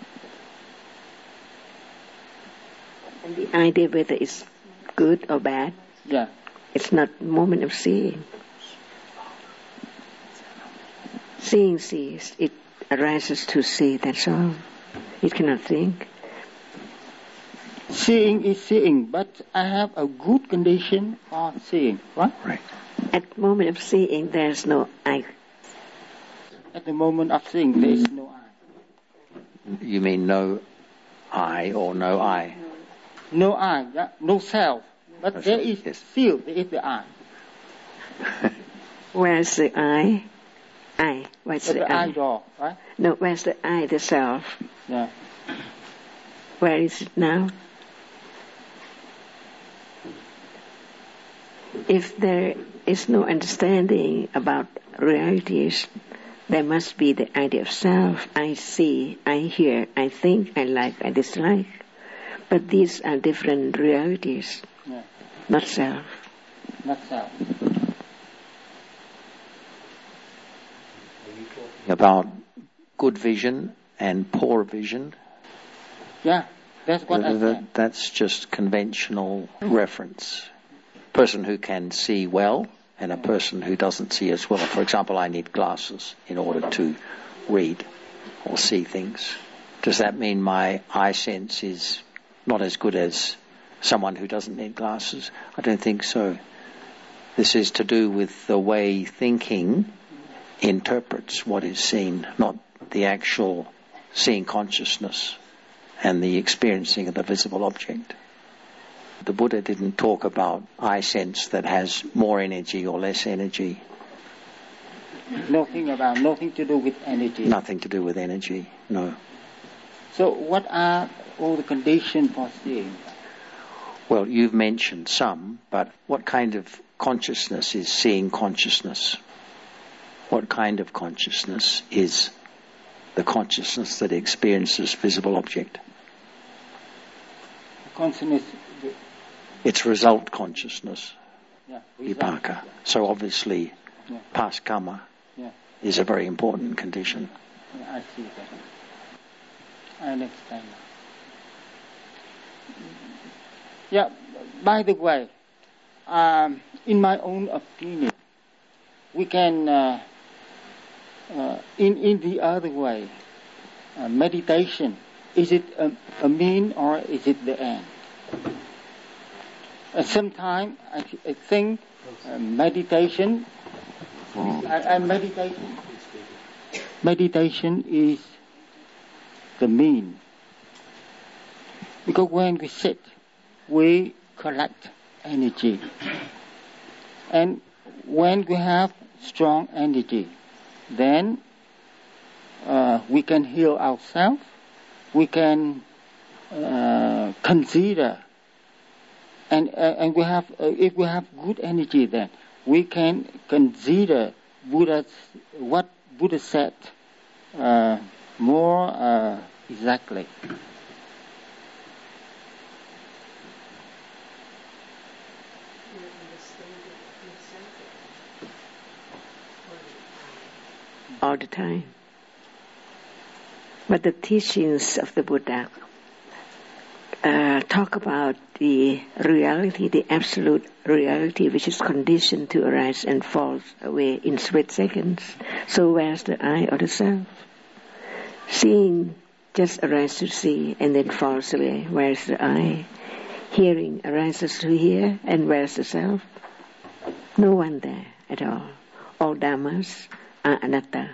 And the idea whether it's good or bad, it's not moment of seeing. Seeing sees, it arises to see, that's all. It cannot think. Seeing is seeing, but I have a good condition for seeing, right? Right. At the moment of seeing, there's no eye. At the moment of seeing, there is no eye. You mean no eye or no eye? No eye, no self. But there is still, there is the eye. Where's the eye? Eye. Where's the eye door, right? No, where's the eye, the self? Yeah. Where is it now? If there is no understanding about realities, there must be the idea of self. I see, I hear, I think, I like, I dislike. But these are different realities, not self. Not self. About good vision and poor vision. Yeah, that's what I said. That's just conventional reference. A person who can see well and a person who doesn't see as well. For example, I need glasses in order to read or see things. Does that mean my eye sense is not as good as someone who doesn't need glasses? I don't think so. This is to do with the way thinking interprets what is seen, not the actual seeing consciousness and the experiencing of the visible object. The Buddha didn't talk about eye sense that has more energy or less energy. Nothing to do with energy. Nothing to do with energy, no. So what are all the conditions for seeing? Well, you've mentioned some, but what kind of consciousness is seeing consciousness? What kind of consciousness is the consciousness that experiences visible object? Consciousness. It's result consciousness, Result. vipaka. So obviously, past karma is a very important condition. I see that. I understand. Yeah, by the way, in my own opinion, we can, in the other way, meditation, is it a mean or is it the end? Sometimes I think meditation is the mean. Because when we sit, we collect energy. And when we have strong energy, then we can heal ourselves. We can consider, and we have, if we have good energy, then we can consider what Buddha said more exactly. All the time. But the teachings of the Buddha talk about the reality, the absolute reality, which is conditioned to arise and fall away in split seconds. So where's the I or the self? Seeing just arises to see and then falls away. Where's the I? Hearing arises to hear, and where's the self? No one there at all. All dhammas are anatta.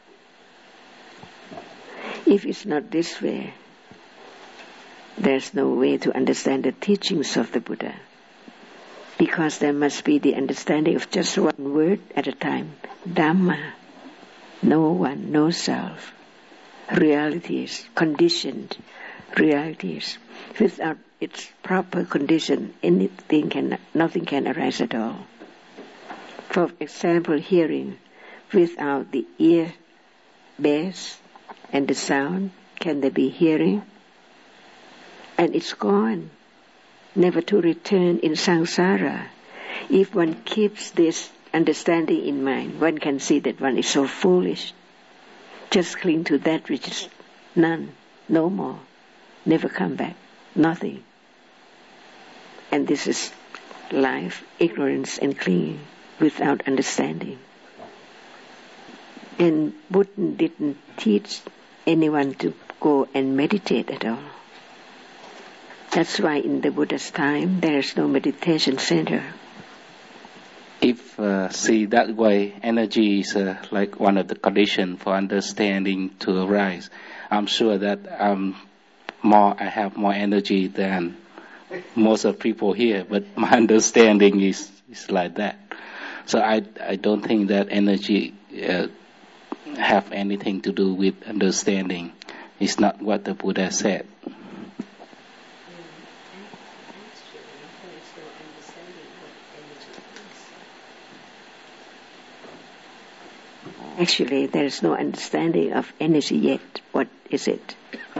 If it's not this way, there's no way to understand the teachings of the Buddha. Because there must be the understanding of just one word at a time. Dhamma. No one, no self. Realities, conditioned realities. Without its proper condition, nothing can arise at all. For example, hearing. Without the ear base and the sound, can there be hearing? And it's gone, never to return in samsara. If one keeps this understanding in mind, one can see that one is so foolish. Just cling to that which is none, no more, never come back, nothing. And this is life, ignorance and clinging without understanding. And Buddha didn't teach anyone to go and meditate at all. That's why in the Buddha's time there is no meditation center. If see that way, energy is like one of the conditions for understanding to arise. I'm sure that I have more energy than most of people here, but my understanding is like that. So I don't think that energy have anything to do with understanding. It's not what the Buddha said. Actually, there is no understanding of energy yet. What is it?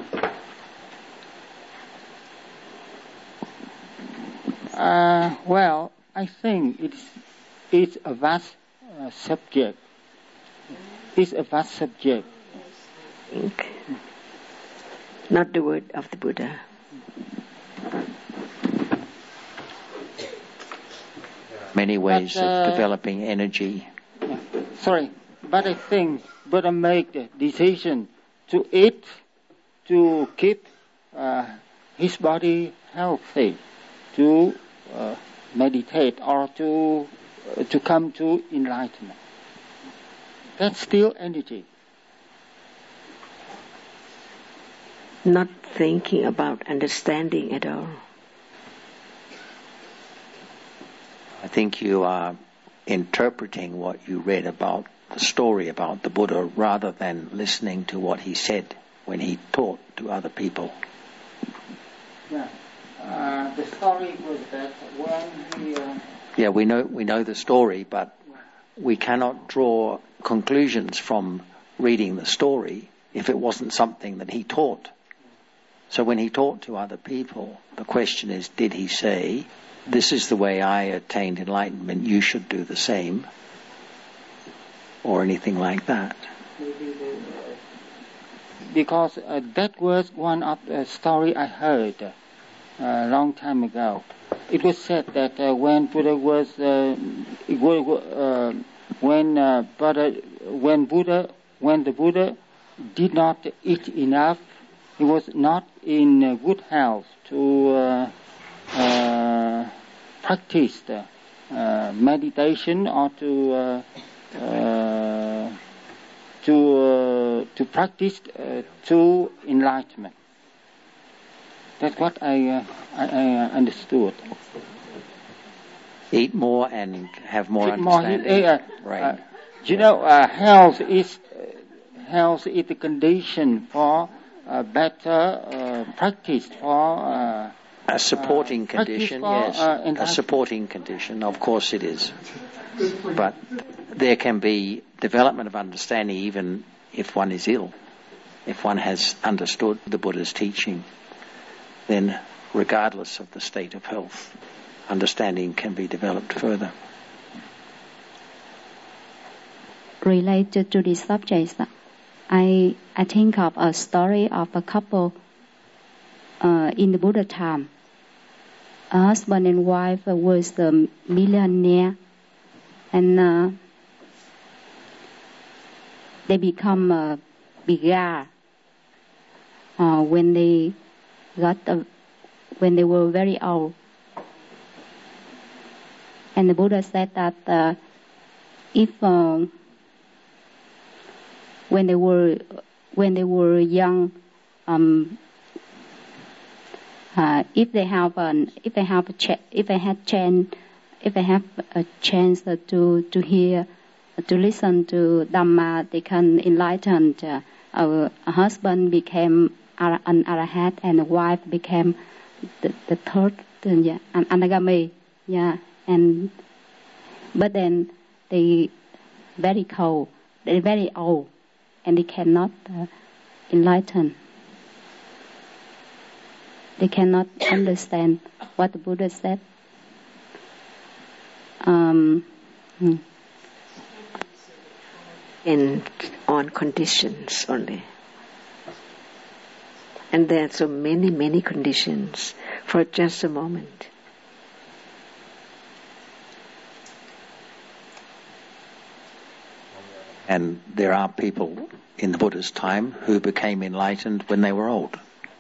Well, I think it's a vast subject. It's a vast subject. Okay. Not the word of the Buddha. Many ways of developing energy. Sorry, but I think Buddha make the decision to eat, to keep his body healthy, to meditate, or to come to enlightenment. That's still energy. Not thinking about understanding at all. I think you are interpreting what you read about the story about the Buddha rather than listening to what he said. when he taught to other people. Yeah. The story was that when he... Yeah, we know the story, but we cannot draw conclusions from reading the story if it wasn't something that he taught. So when he taught to other people, the question is, did he say, this is the way I attained enlightenment, you should do the same? Or anything like that. Because that was one of the story I heard a long time ago. It was said that when Buddha was, when the Buddha did not eat enough, he was not in good health to practice meditation or to practice true enlightenment. That's what I understood. Eat more and have more understanding. Right. Health is the condition for better practice for. A supporting condition, yes. A supporting condition, of course it is. But there can be development of understanding even if one is ill. If one has understood the Buddha's teaching, then regardless of the state of health, understanding can be developed further. Related to this subject, I think of a story of a couple in the Buddha time. A husband and wife was a millionaire, and they become a bigar when they were very old. And the Buddha said that if when they were young, if they have a chance to hear, to listen to Dhamma, they can enlighten. Our husband became an Arahant, and the wife became the third, an Anagami. Yeah, but then they very cold, they're very old, and they cannot enlighten. They cannot understand what the Buddha said. And on conditions only. And there are so many conditions for just a moment. And there are people in the Buddha's time who became enlightened when they were old.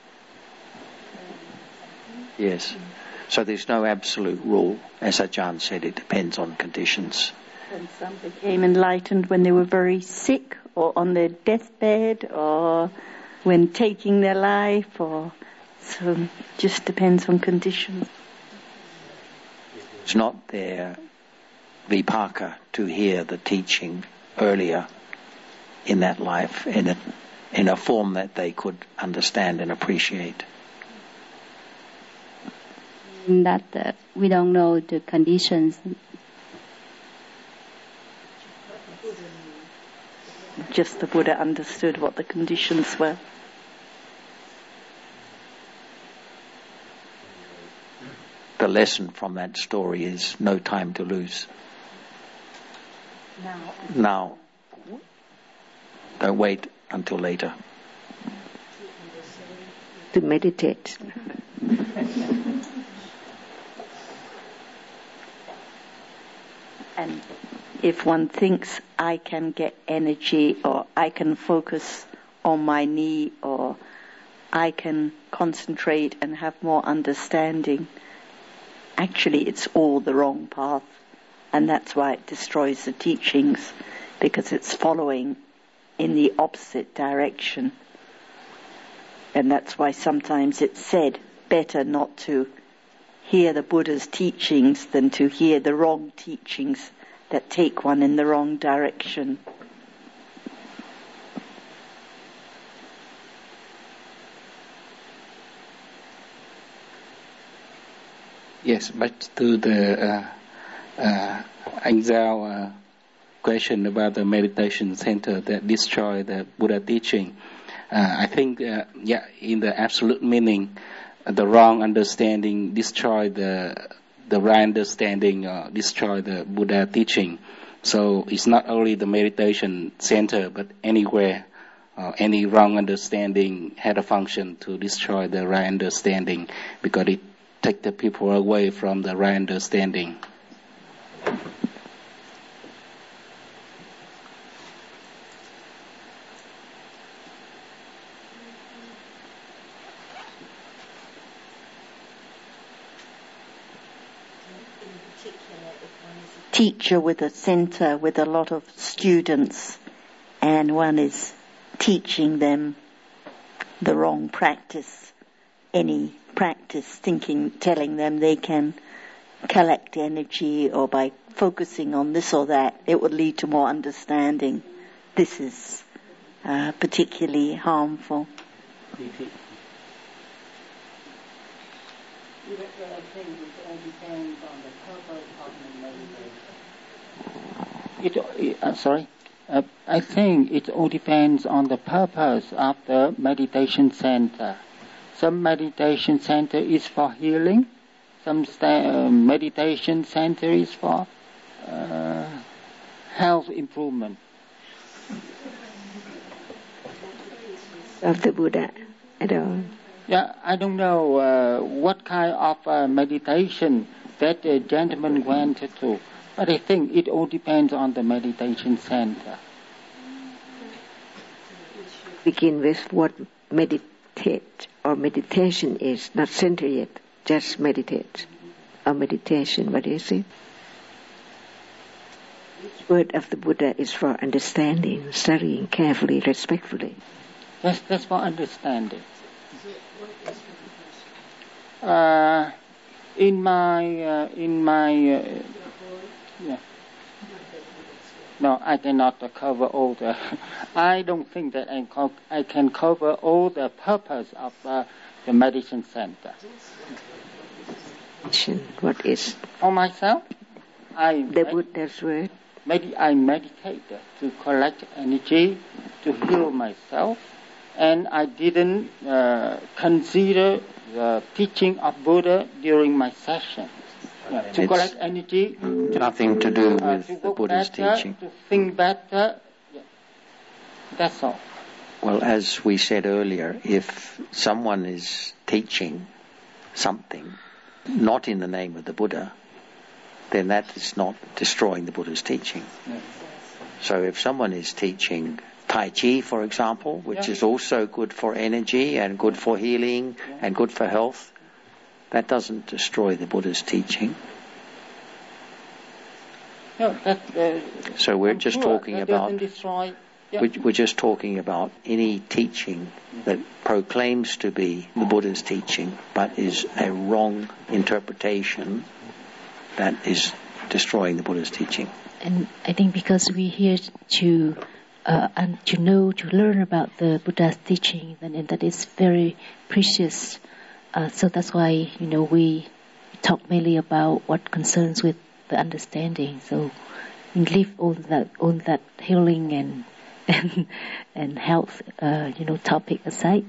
Yes. So there's no absolute rule. As Ajahn said, it depends on conditions. And some became enlightened when they were very sick, or on their deathbed, or when taking their life, or so it just depends on conditions. It's not their vipaka to hear the teaching earlier in that life in a form that they could understand and appreciate. That we don't know the conditions. Just the Buddha understood what the conditions were. The lesson from that story is no time to lose. Now. Don't wait until later. To meditate. And if one thinks I can get energy, or I can focus on my knee, or I can concentrate and have more understanding, actually it's all the wrong path. And that's why it destroys the teachings, because it's following in the opposite direction. And that's why sometimes it's said better not to hear the Buddha's teachings than to hear the wrong teachings that take one in the wrong direction. Yes, but to the Angel question about the meditation center that destroy the Buddha teaching, I think, in the absolute meaning, the wrong understanding destroy the right understanding, destroy the Buddha teaching. So it's not only the meditation center, but anywhere, any wrong understanding had a function to destroy the right understanding, because it take the people away from the right understanding. Teacher with a center with a lot of students, and one is teaching them the wrong practice, any practice, telling them they can collect energy, or by focusing on this or that, it would lead to more understanding. This is particularly harmful. I think it all depends on the purpose of the meditation center. Some meditation center is for healing. Some meditation center is for health improvement. Of the Buddha at all. Yeah, I don't know what kind of meditation that the gentleman went to, but I think it all depends on the meditation center. Begin with what meditate or meditation is, not center yet, just meditate or meditation. What is it? Each word of the Buddha is for understanding, studying carefully, respectfully. That's for understanding. No, I cannot cover all the. I don't think that I can cover all the purpose of the medicine center. What is? For myself, the Buddha's word. I meditate to collect energy to heal myself, and I didn't consider the teaching of Buddha during my session. To collect energy. Nothing to do with the Buddha's teaching. To think better. Yeah. That's all. Well, as we said earlier, if someone is teaching something not in the name of the Buddha, then that is not destroying the Buddha's teaching. Yes. So if someone is teaching Tai Chi, for example, which is also good for energy and good for healing and good for health, that doesn't destroy the Buddha's teaching. No, so we're just talking about. We're just talking about any teaching that proclaims to be the Buddha's teaching, but is a wrong interpretation that is destroying the Buddha's teaching. And I think because we're here to know, to learn about the Buddha's teaching, and that is very precious. So that's why, we talk mainly about what concerns with the understanding. So we leave all that healing and health, topic aside.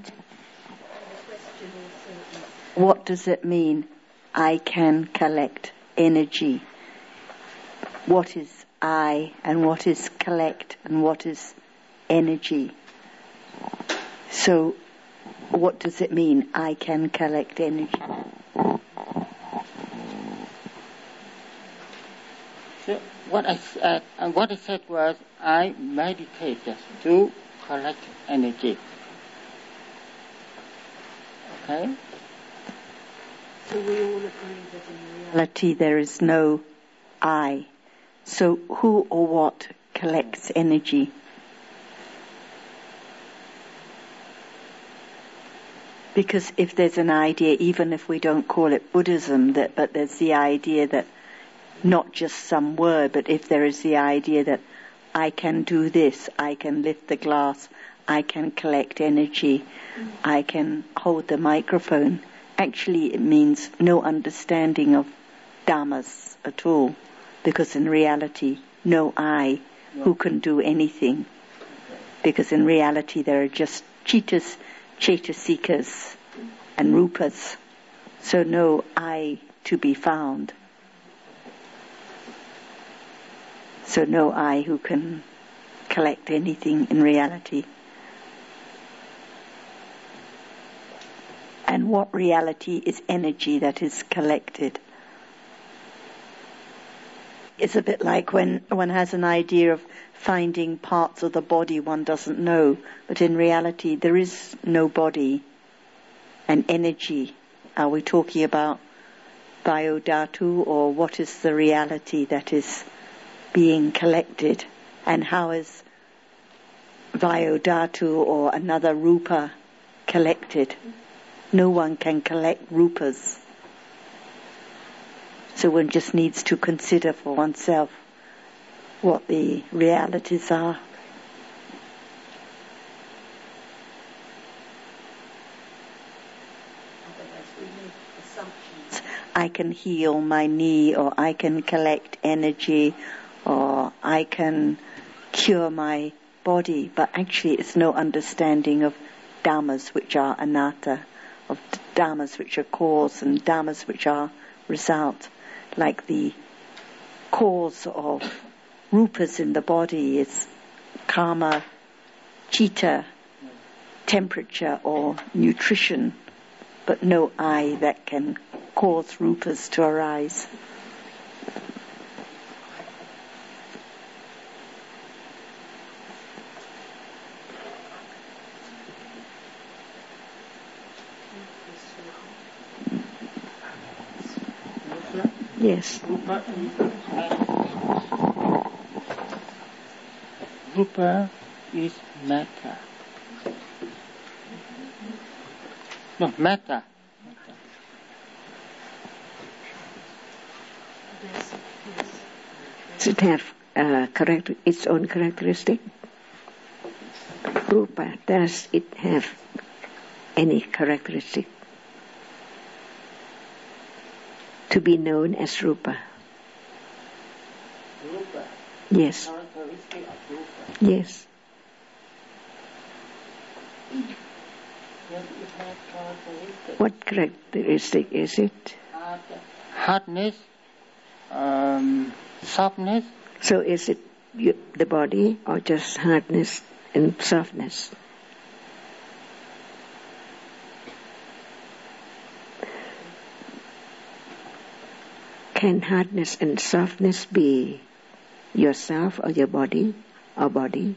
What does it mean? I can collect energy. What is I, and what is collect, and what is energy? So, what does it mean? I can collect energy. So what I said was I meditate to collect energy. Okay. So we all agree that in reality there is no I. So who or what collects energy? Because if there's an idea, even if we don't call it Buddhism, but there's the idea that not just some word, but if there is the idea that I can do this, I can lift the glass, I can collect energy, I can hold the microphone, actually it means no understanding of dhammas at all, because in reality, no I who can do anything. Because in reality there are just citas, cetasikas and rupas, so no I to be found. So no I who can collect anything in reality. And what reality is energy that is collected? It's a bit like when one has an idea of finding parts of the body one doesn't know, but in reality there is no body and energy. Are we talking about biodhatu, or what is the reality that is being collected? And how is biodhatu or another rupa collected? No one can collect rupas. So one just needs to consider for oneself what the realities are. Otherwise we make assumptions. I can heal my knee, or I can collect energy, or I can cure my body, but actually it's no understanding of dhammas which are anatta, of dhammas which are cause and dhammas which are result. Like the cause of rupas in the body is karma, chitta, temperature or nutrition, but no I that can cause rupas to arise. Yes. Rupa is matter. No, matter. Does it have its own characteristic? Rupa, does it have any characteristic to be known as rupa? Rupa. Yes. Characteristic of rupa. Yes. Yes, it has characteristic. What characteristic is it? Hardness, softness. So is it the body or just hardness and softness? Can hardness and softness be yourself or your body or body?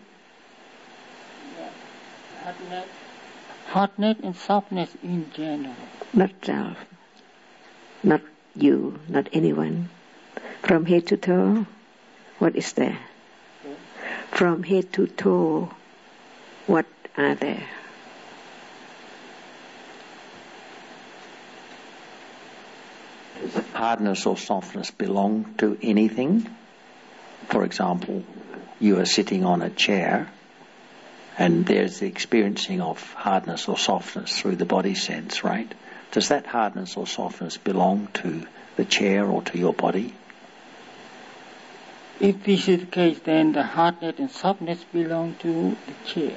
Yeah. Hardness and softness in general. Not self, not you, not anyone. From head to toe, what is there? Okay. From head to toe, what are there? Does hardness or softness belong to anything? For example, you are sitting on a chair and there's the experiencing of hardness or softness through the body sense, right? Does that hardness or softness belong to the chair or to your body? If this is the case, then the hardness and softness belong to the chair.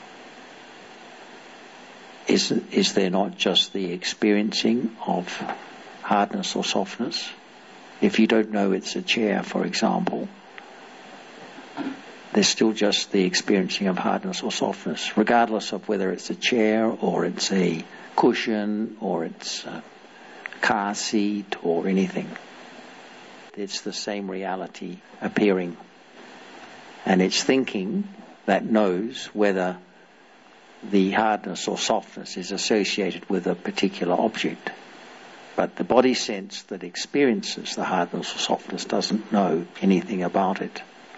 Is there not just the experiencing of hardness or softness? If you don't know it's a chair, for example, there's still just the experiencing of hardness or softness, regardless of whether it's a chair or it's a cushion or it's a car seat or anything. It's the same reality appearing. And it's thinking that knows whether the hardness or softness is associated with a particular object. But the body sense that experiences the hardness or softness doesn't know anything about it.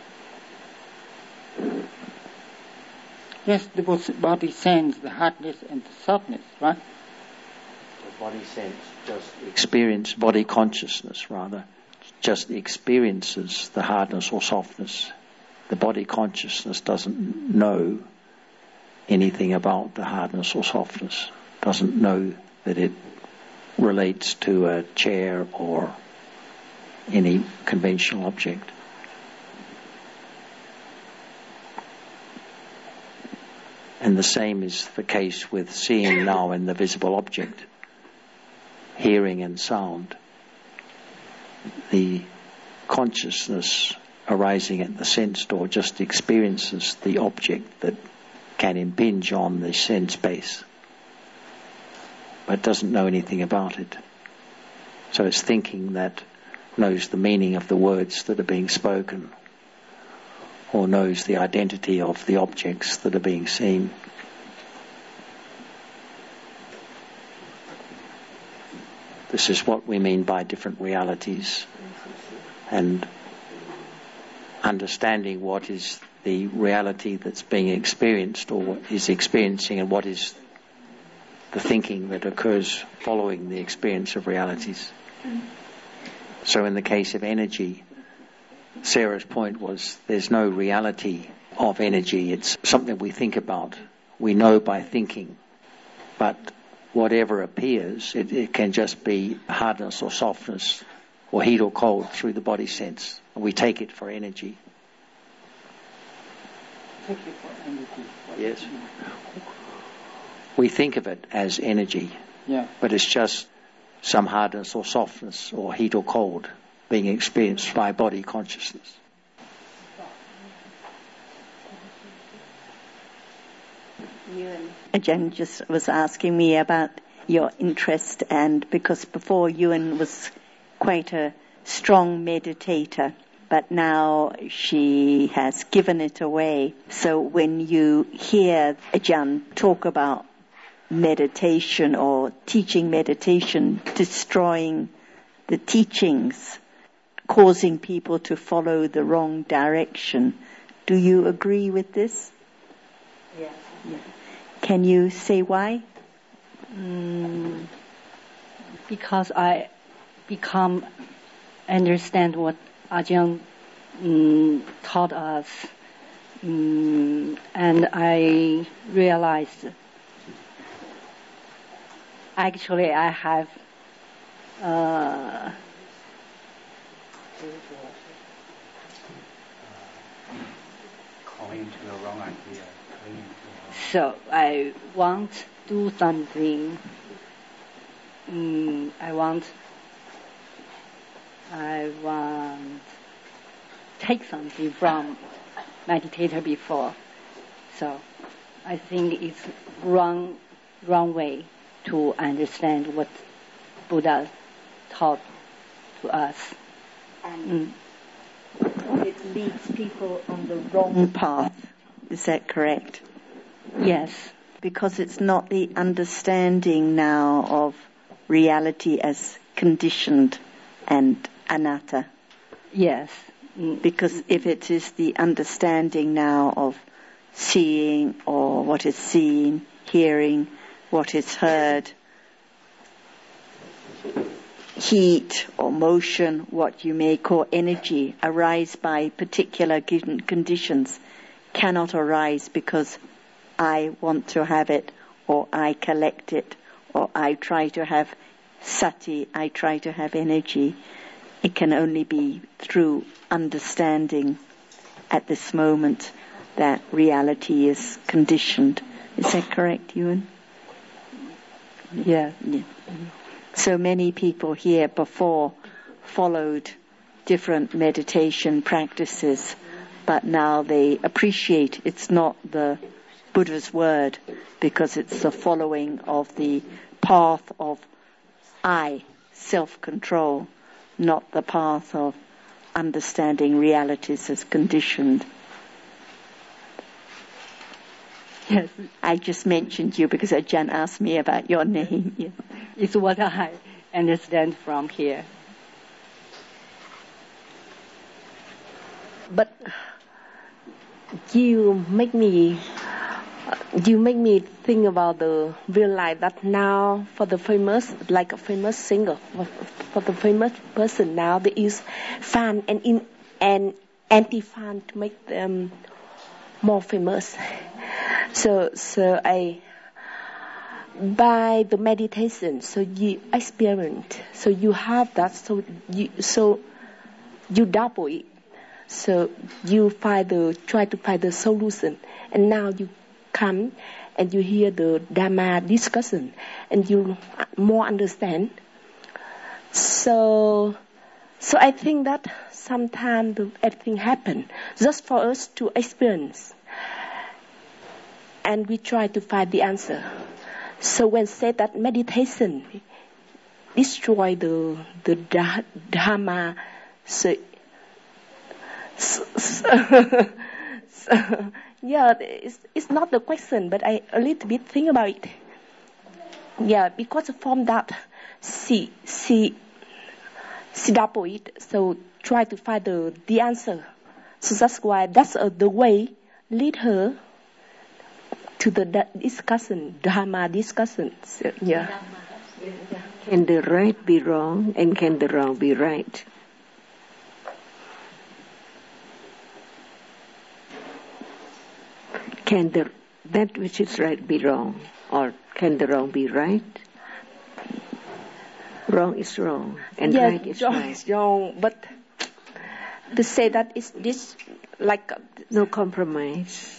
Yes, the body sense the hardness and the softness, right? The body sense body consciousness rather, just experiences the hardness or softness. The body consciousness doesn't know anything about the hardness or softness, doesn't know that it relates to a chair or any conventional object. And the same is the case with seeing now in the visible object, hearing and sound. The consciousness arising at the sense door just experiences the object that can impinge on the sense base, but doesn't know anything about it. So it's thinking that knows the meaning of the words that are being spoken, or knows the identity of the objects that are being seen. This is what we mean by different realities, and understanding what is the reality that's being experienced or what is experiencing, and what is the thinking that occurs following the experience of realities. So in the case of energy, Sarah's point was there's no reality of energy. It's something we think about. We know by thinking. But whatever appears, it can just be hardness or softness or heat or cold through the body sense. We take it for energy. Take it for energy. Yes. We think of it as energy. Yeah. But it's just some hardness or softness or heat or cold being experienced by body consciousness. Ajahn just was asking me about your interest, and because before Yuan was quite a strong meditator, but now she has given it away. So when you hear Ajahn talk about meditation or teaching meditation, destroying the teachings, causing people to follow the wrong direction, do you agree with this? Yes. Yeah. Can you say why? Because I understand what Ajahn taught us, and I realized actually I have Calling to the wrong idea. so I want to do something. I want take something from meditator before. So I think it's wrong way to understand what Buddha taught to us. And it leads people on the wrong path. Is that correct? Yes. Because it's not the understanding now of reality as conditioned and anatta. Yes. Because if it is the understanding now of seeing or what is seen, hearing, what is heard, heat or motion, what you may call energy, arise by particular given conditions, cannot arise because I want to have it, or I collect it, or I try to have sati, I try to have energy. It can only be through understanding at this moment that reality is conditioned. Is that correct, Yuan? Yeah. So many people here before followed different meditation practices, but now they appreciate it's not the Buddha's word because it's the following of the path of I, self-control, not the path of understanding realities as conditioned. Yes. I just mentioned you because Ajahn asked me about your name. Yeah. It's what I understand from here. But you make me think about the real life that now for the famous, like a famous singer, for the famous person now there is fan and anti-fan to make them more famous. So by the meditation. So you experience. So you have that. So you double it. So you try to find the solution. And now you come and you hear the Dharma discussion and you more understand. So I think that sometimes everything happens just for us to experience. And we try to find the answer. So when said that meditation destroy the Dharma, yeah, it's not the question, but I a little bit think about it. Yeah, because from that, she double it, so try to find the answer. So that's why the way lead her to the discussion, Dharma discussion. So, yeah. Can the right be wrong and can the wrong be right? Can that which is right be wrong, or can the wrong be right? Wrong is wrong, and right is wrong right. Is wrong, but to say that is this like no compromise.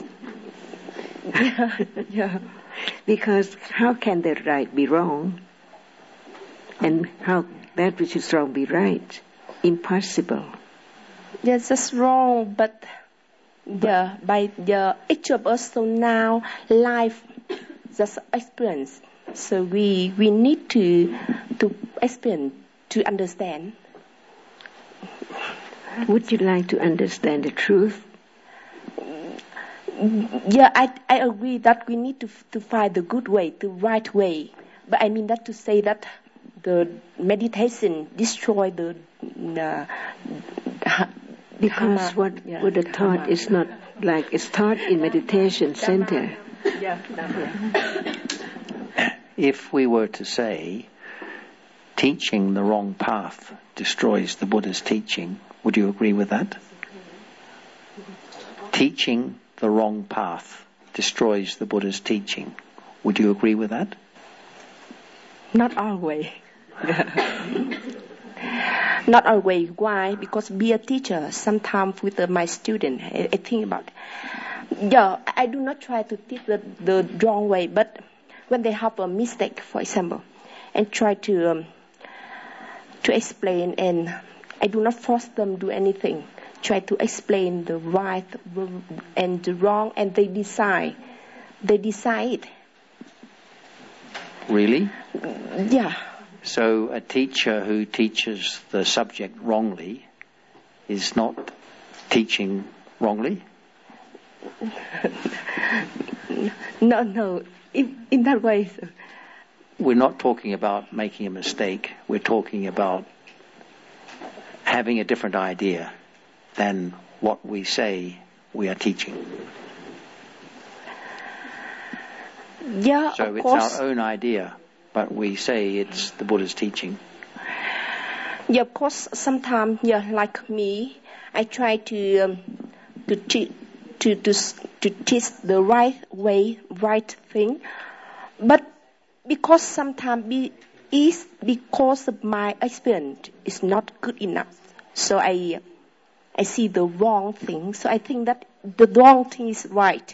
Yeah. Because how can the right be wrong, and how that which is wrong be right? Impossible. Yes, that's wrong, but. Yeah, by each of us, so now life just experience. So we need to experience to understand. Would you like to understand the truth? Yeah, I agree that we need to find the good way, the right way. But I mean that to say that the meditation destroy the because what the thought is not like it's taught in meditation center. If we were to say teaching the wrong path destroys the Buddha's teaching, would you agree with that? Teaching the wrong path destroys the Buddha's teaching. Would you agree with that? Not always. Not always. Why? Because be a teacher, sometimes with my student, I think about it. Yeah, I do not try to teach the wrong way, but when they have a mistake, for example, and try to explain, and I do not force them to do anything. Try to explain the right and the wrong, and they decide. They decide. Really? Yeah. So a teacher who teaches the subject wrongly is not teaching wrongly? No. In that way. We're not talking about making a mistake. We're talking about having a different idea than what we say we are teaching. Yeah, so of it's course. our own idea, but we say it's the Buddha's teaching. Yeah, of course. Sometimes, like me, I try to teach the right way, right thing, but because sometimes because of my experience is not good enough, so I see the wrong thing. So I think that the wrong thing is right.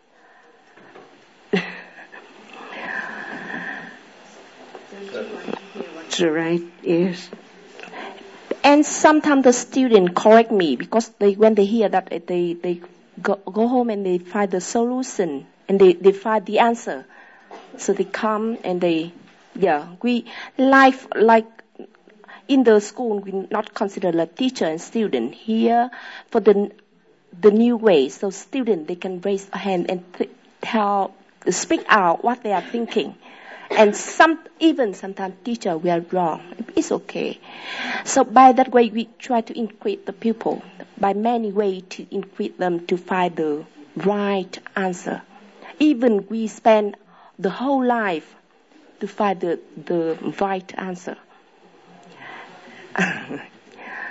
The right is. And sometimes the student correct me because when they hear that they go home and they find the solution and they find the answer. So they come and we life like in the school we not consider the teacher and student here for the new way. So student they can raise a hand and speak out what they are thinking. And sometimes teacher we are wrong. It's okay. So by that way we try to increase the pupil by many ways to increase them to find the right answer. Even we spend the whole life to find the right answer. I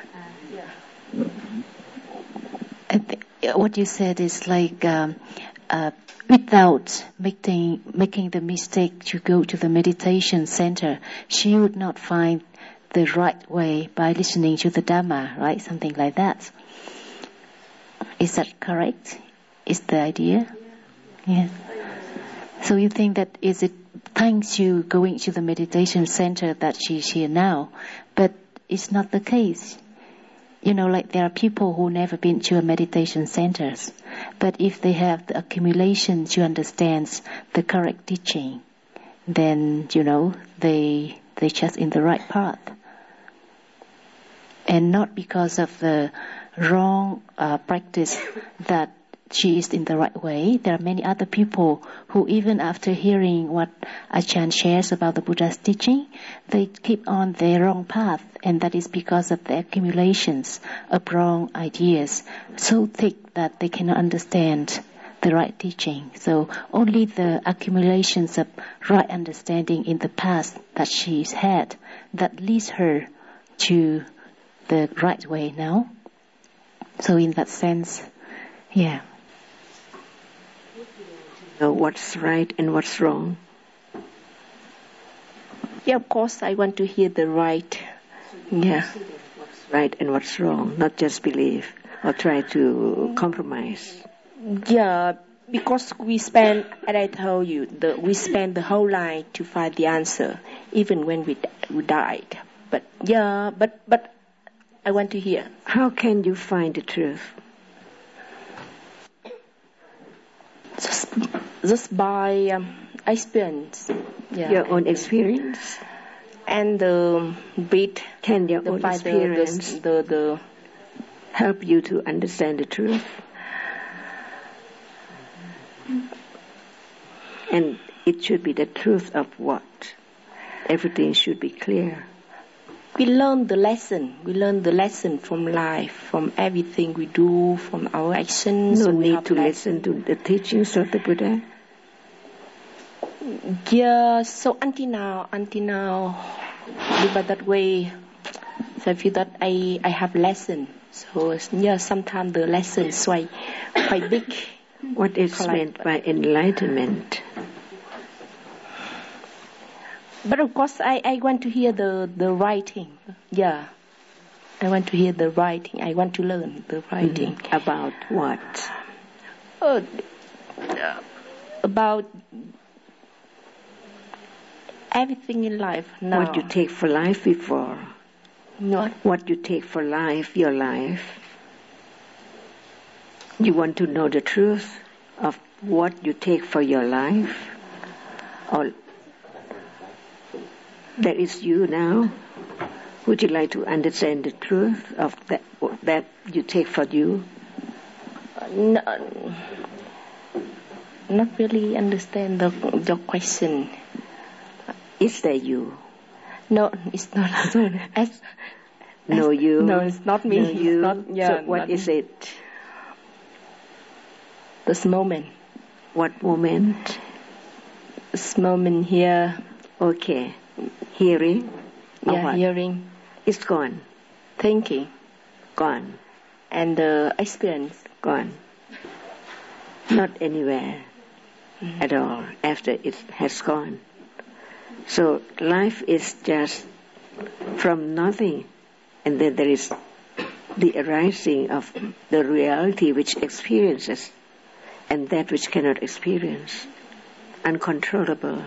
think what you said is like without making the mistake to go to the meditation center, she would not find the right way by listening to the Dhamma, right? Something like that. Is that correct? Is the idea? Yeah. So you think that is it thanks to going to the meditation center that she's here now, but it's not the case. You know, like there are people who never been to a meditation centers, but if they have the accumulation to understand the correct teaching, then, you know, they just in the right path. And not because of the wrong practice that she is in the right way. There are many other people who even after hearing what Ajahn shares about the Buddha's teaching, they keep on their wrong path, and that is because of the accumulations of wrong ideas, so thick that they cannot understand the right teaching. So only the accumulations of right understanding in the past that she's had that leads her to the right way now. So in that sense, yeah. Know what's right and what's wrong. Yeah, of course, I want to hear the right. Yeah. What's right and what's wrong, not just believe or try to compromise. Yeah, because we spend, as I told you, we spend the whole life to find the answer, even when we died. But yeah, but I want to hear. How can you find the truth? Just by experience. Yeah. Your own experience? And the bit. Can your own experience help you to understand the truth? And it should be the truth of what? Everything should be clear. We learn the lesson. We learn the lesson from life, from everything we do, from our actions. No need to listen to the teachings of the Buddha. Yeah, so until now, by that way, so I feel that I have lesson. So yeah, sometimes the lesson is quite big. What is meant by enlightenment? But of course, I want to hear the writing. Yeah, I want to hear the writing. I want to learn the writing. Mm-hmm. About what? About everything in life now. What you take for life before. What? What you take for life, your life. You want to know the truth of what you take for your life? Or that is you now? Would you like to understand the truth of that you take for you? No, not really understand the question. Is that you? No, it's not. No, you. No, it's not me. No, you. It's not, yeah, so what is it? This moment. What moment? This moment here. Okay. Hearing? Yeah, what? hearing. It's gone. Thinking. Gone. And experience. Gone. Not anywhere at all after it has gone. So life is just from nothing, and then there is the arising of the reality which experiences and that which cannot experience, uncontrollable.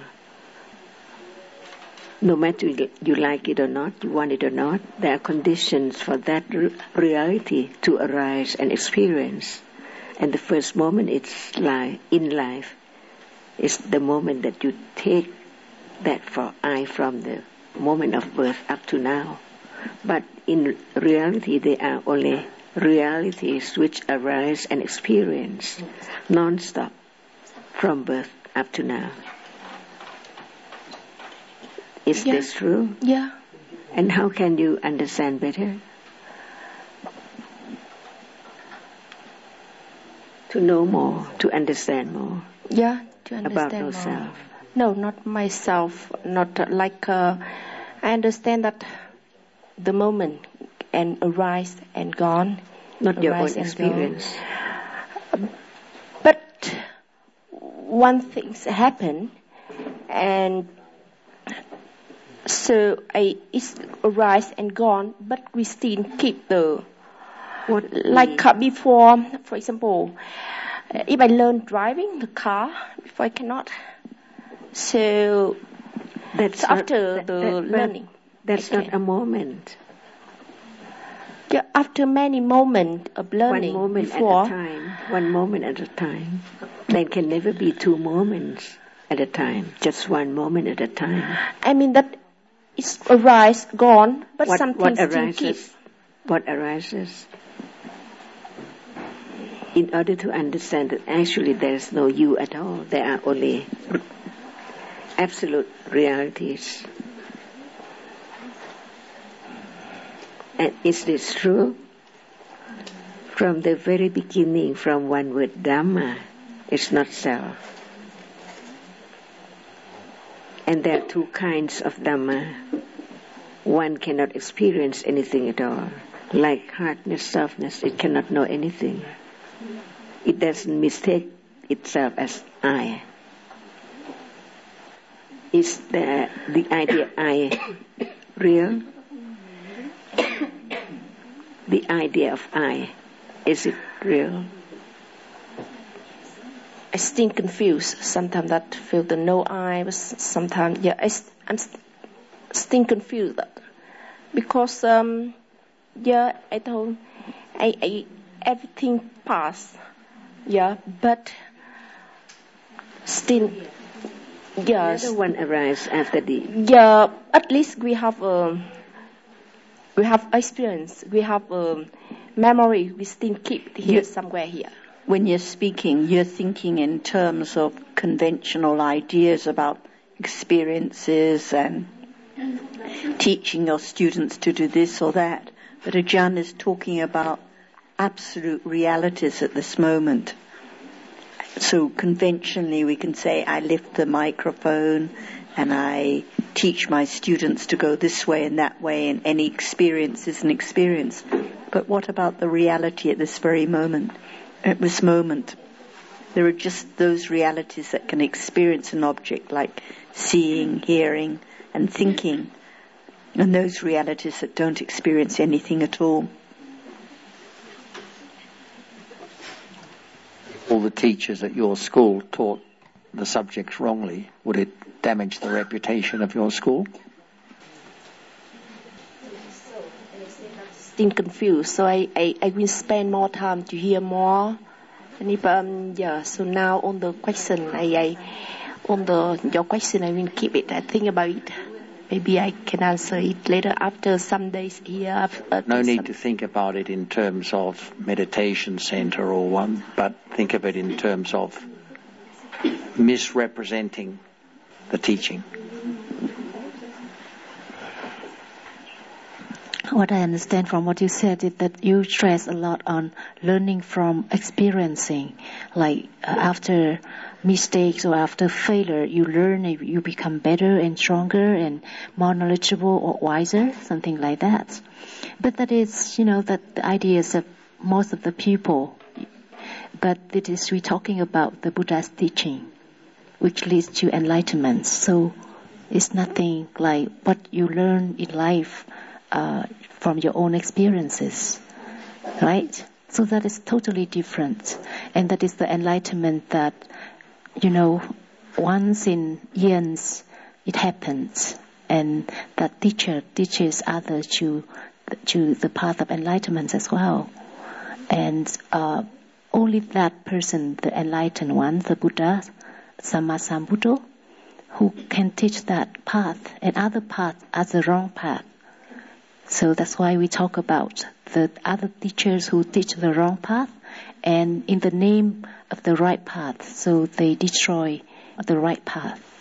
No matter you like it or not, you want it or not, there are conditions for that reality to arise and experience. And the first moment in life is the moment that you take that for from the moment of birth up to now. But in reality, they are only realities which arise and experience non-stop from birth up to now. Is this true? Yeah. And how can you understand better? To know more, to understand more. Yeah, to understand about more. yourself. No, not myself. Not like I understand that the moment and arise and gone. Not your own experience. But one thing happened, and so it's arise and gone, but we still keep the before. For example, if I learn driving the car, before I cannot. So after learning. That's not a moment. Yeah, after many moments of learning. One moment before, at a time. One moment at a time. There can never be two moments at a time. Just one moment at a time. I mean that it's arise, gone, but something still keeps. What arises? In order to understand that actually there is no you at all. There are only absolute realities. And is this true? From the very beginning, from one word Dhamma, it's not self. And there are two kinds of Dhamma. One cannot experience anything at all. Like hardness, softness, it cannot know anything. It doesn't mistake itself as I. Is the idea I real? The idea of I, is it real? I still confused. Sometimes that feel the no I, but sometimes I'm still confused because I told I everything passed. Yeah, but still. Yes. Another one arises after the. Yeah, at least we have experience. We have memory. We still keep here somewhere here. When you're speaking, you're thinking in terms of conventional ideas about experiences and teaching your students to do this or that. But Ajahn is talking about absolute realities at this moment. So conventionally we can say, I lift the microphone and I teach my students to go this way and that way, and any experience is an experience. But what about the reality at this very moment? At this moment, there are just those realities that can experience an object, like seeing, hearing, and thinking, and those realities that don't experience anything at all. All the teachers at your school taught the subjects wrongly, would it damage the reputation of your school? Still confused, so I will spend more time to hear more. And if, so now on the question, your question, I will keep it. I think about it. Maybe I can answer it later after some days here. No need to think about it in terms of meditation center or one, but think of it in terms of misrepresenting the teaching. What I understand from what you said is that you stress a lot on learning from experiencing, like after mistakes or after failure, you learn, you become better and stronger and more knowledgeable or wiser, something like that. But that is, that the ideas of most of the people. But it is we're talking about the Buddha's teaching, which leads to enlightenment. So it's nothing like what you learn in life from your own experiences, right? So that is totally different, and that is the enlightenment that, once in years it happens, and that teacher teaches others to the path of enlightenment as well, and only that person, the enlightened one, the Buddha, Sammasambuddha, who can teach that path, and other paths are the wrong path. So that's why we talk about the other teachers who teach the wrong path, and in the name of the right path, so they destroy the right path.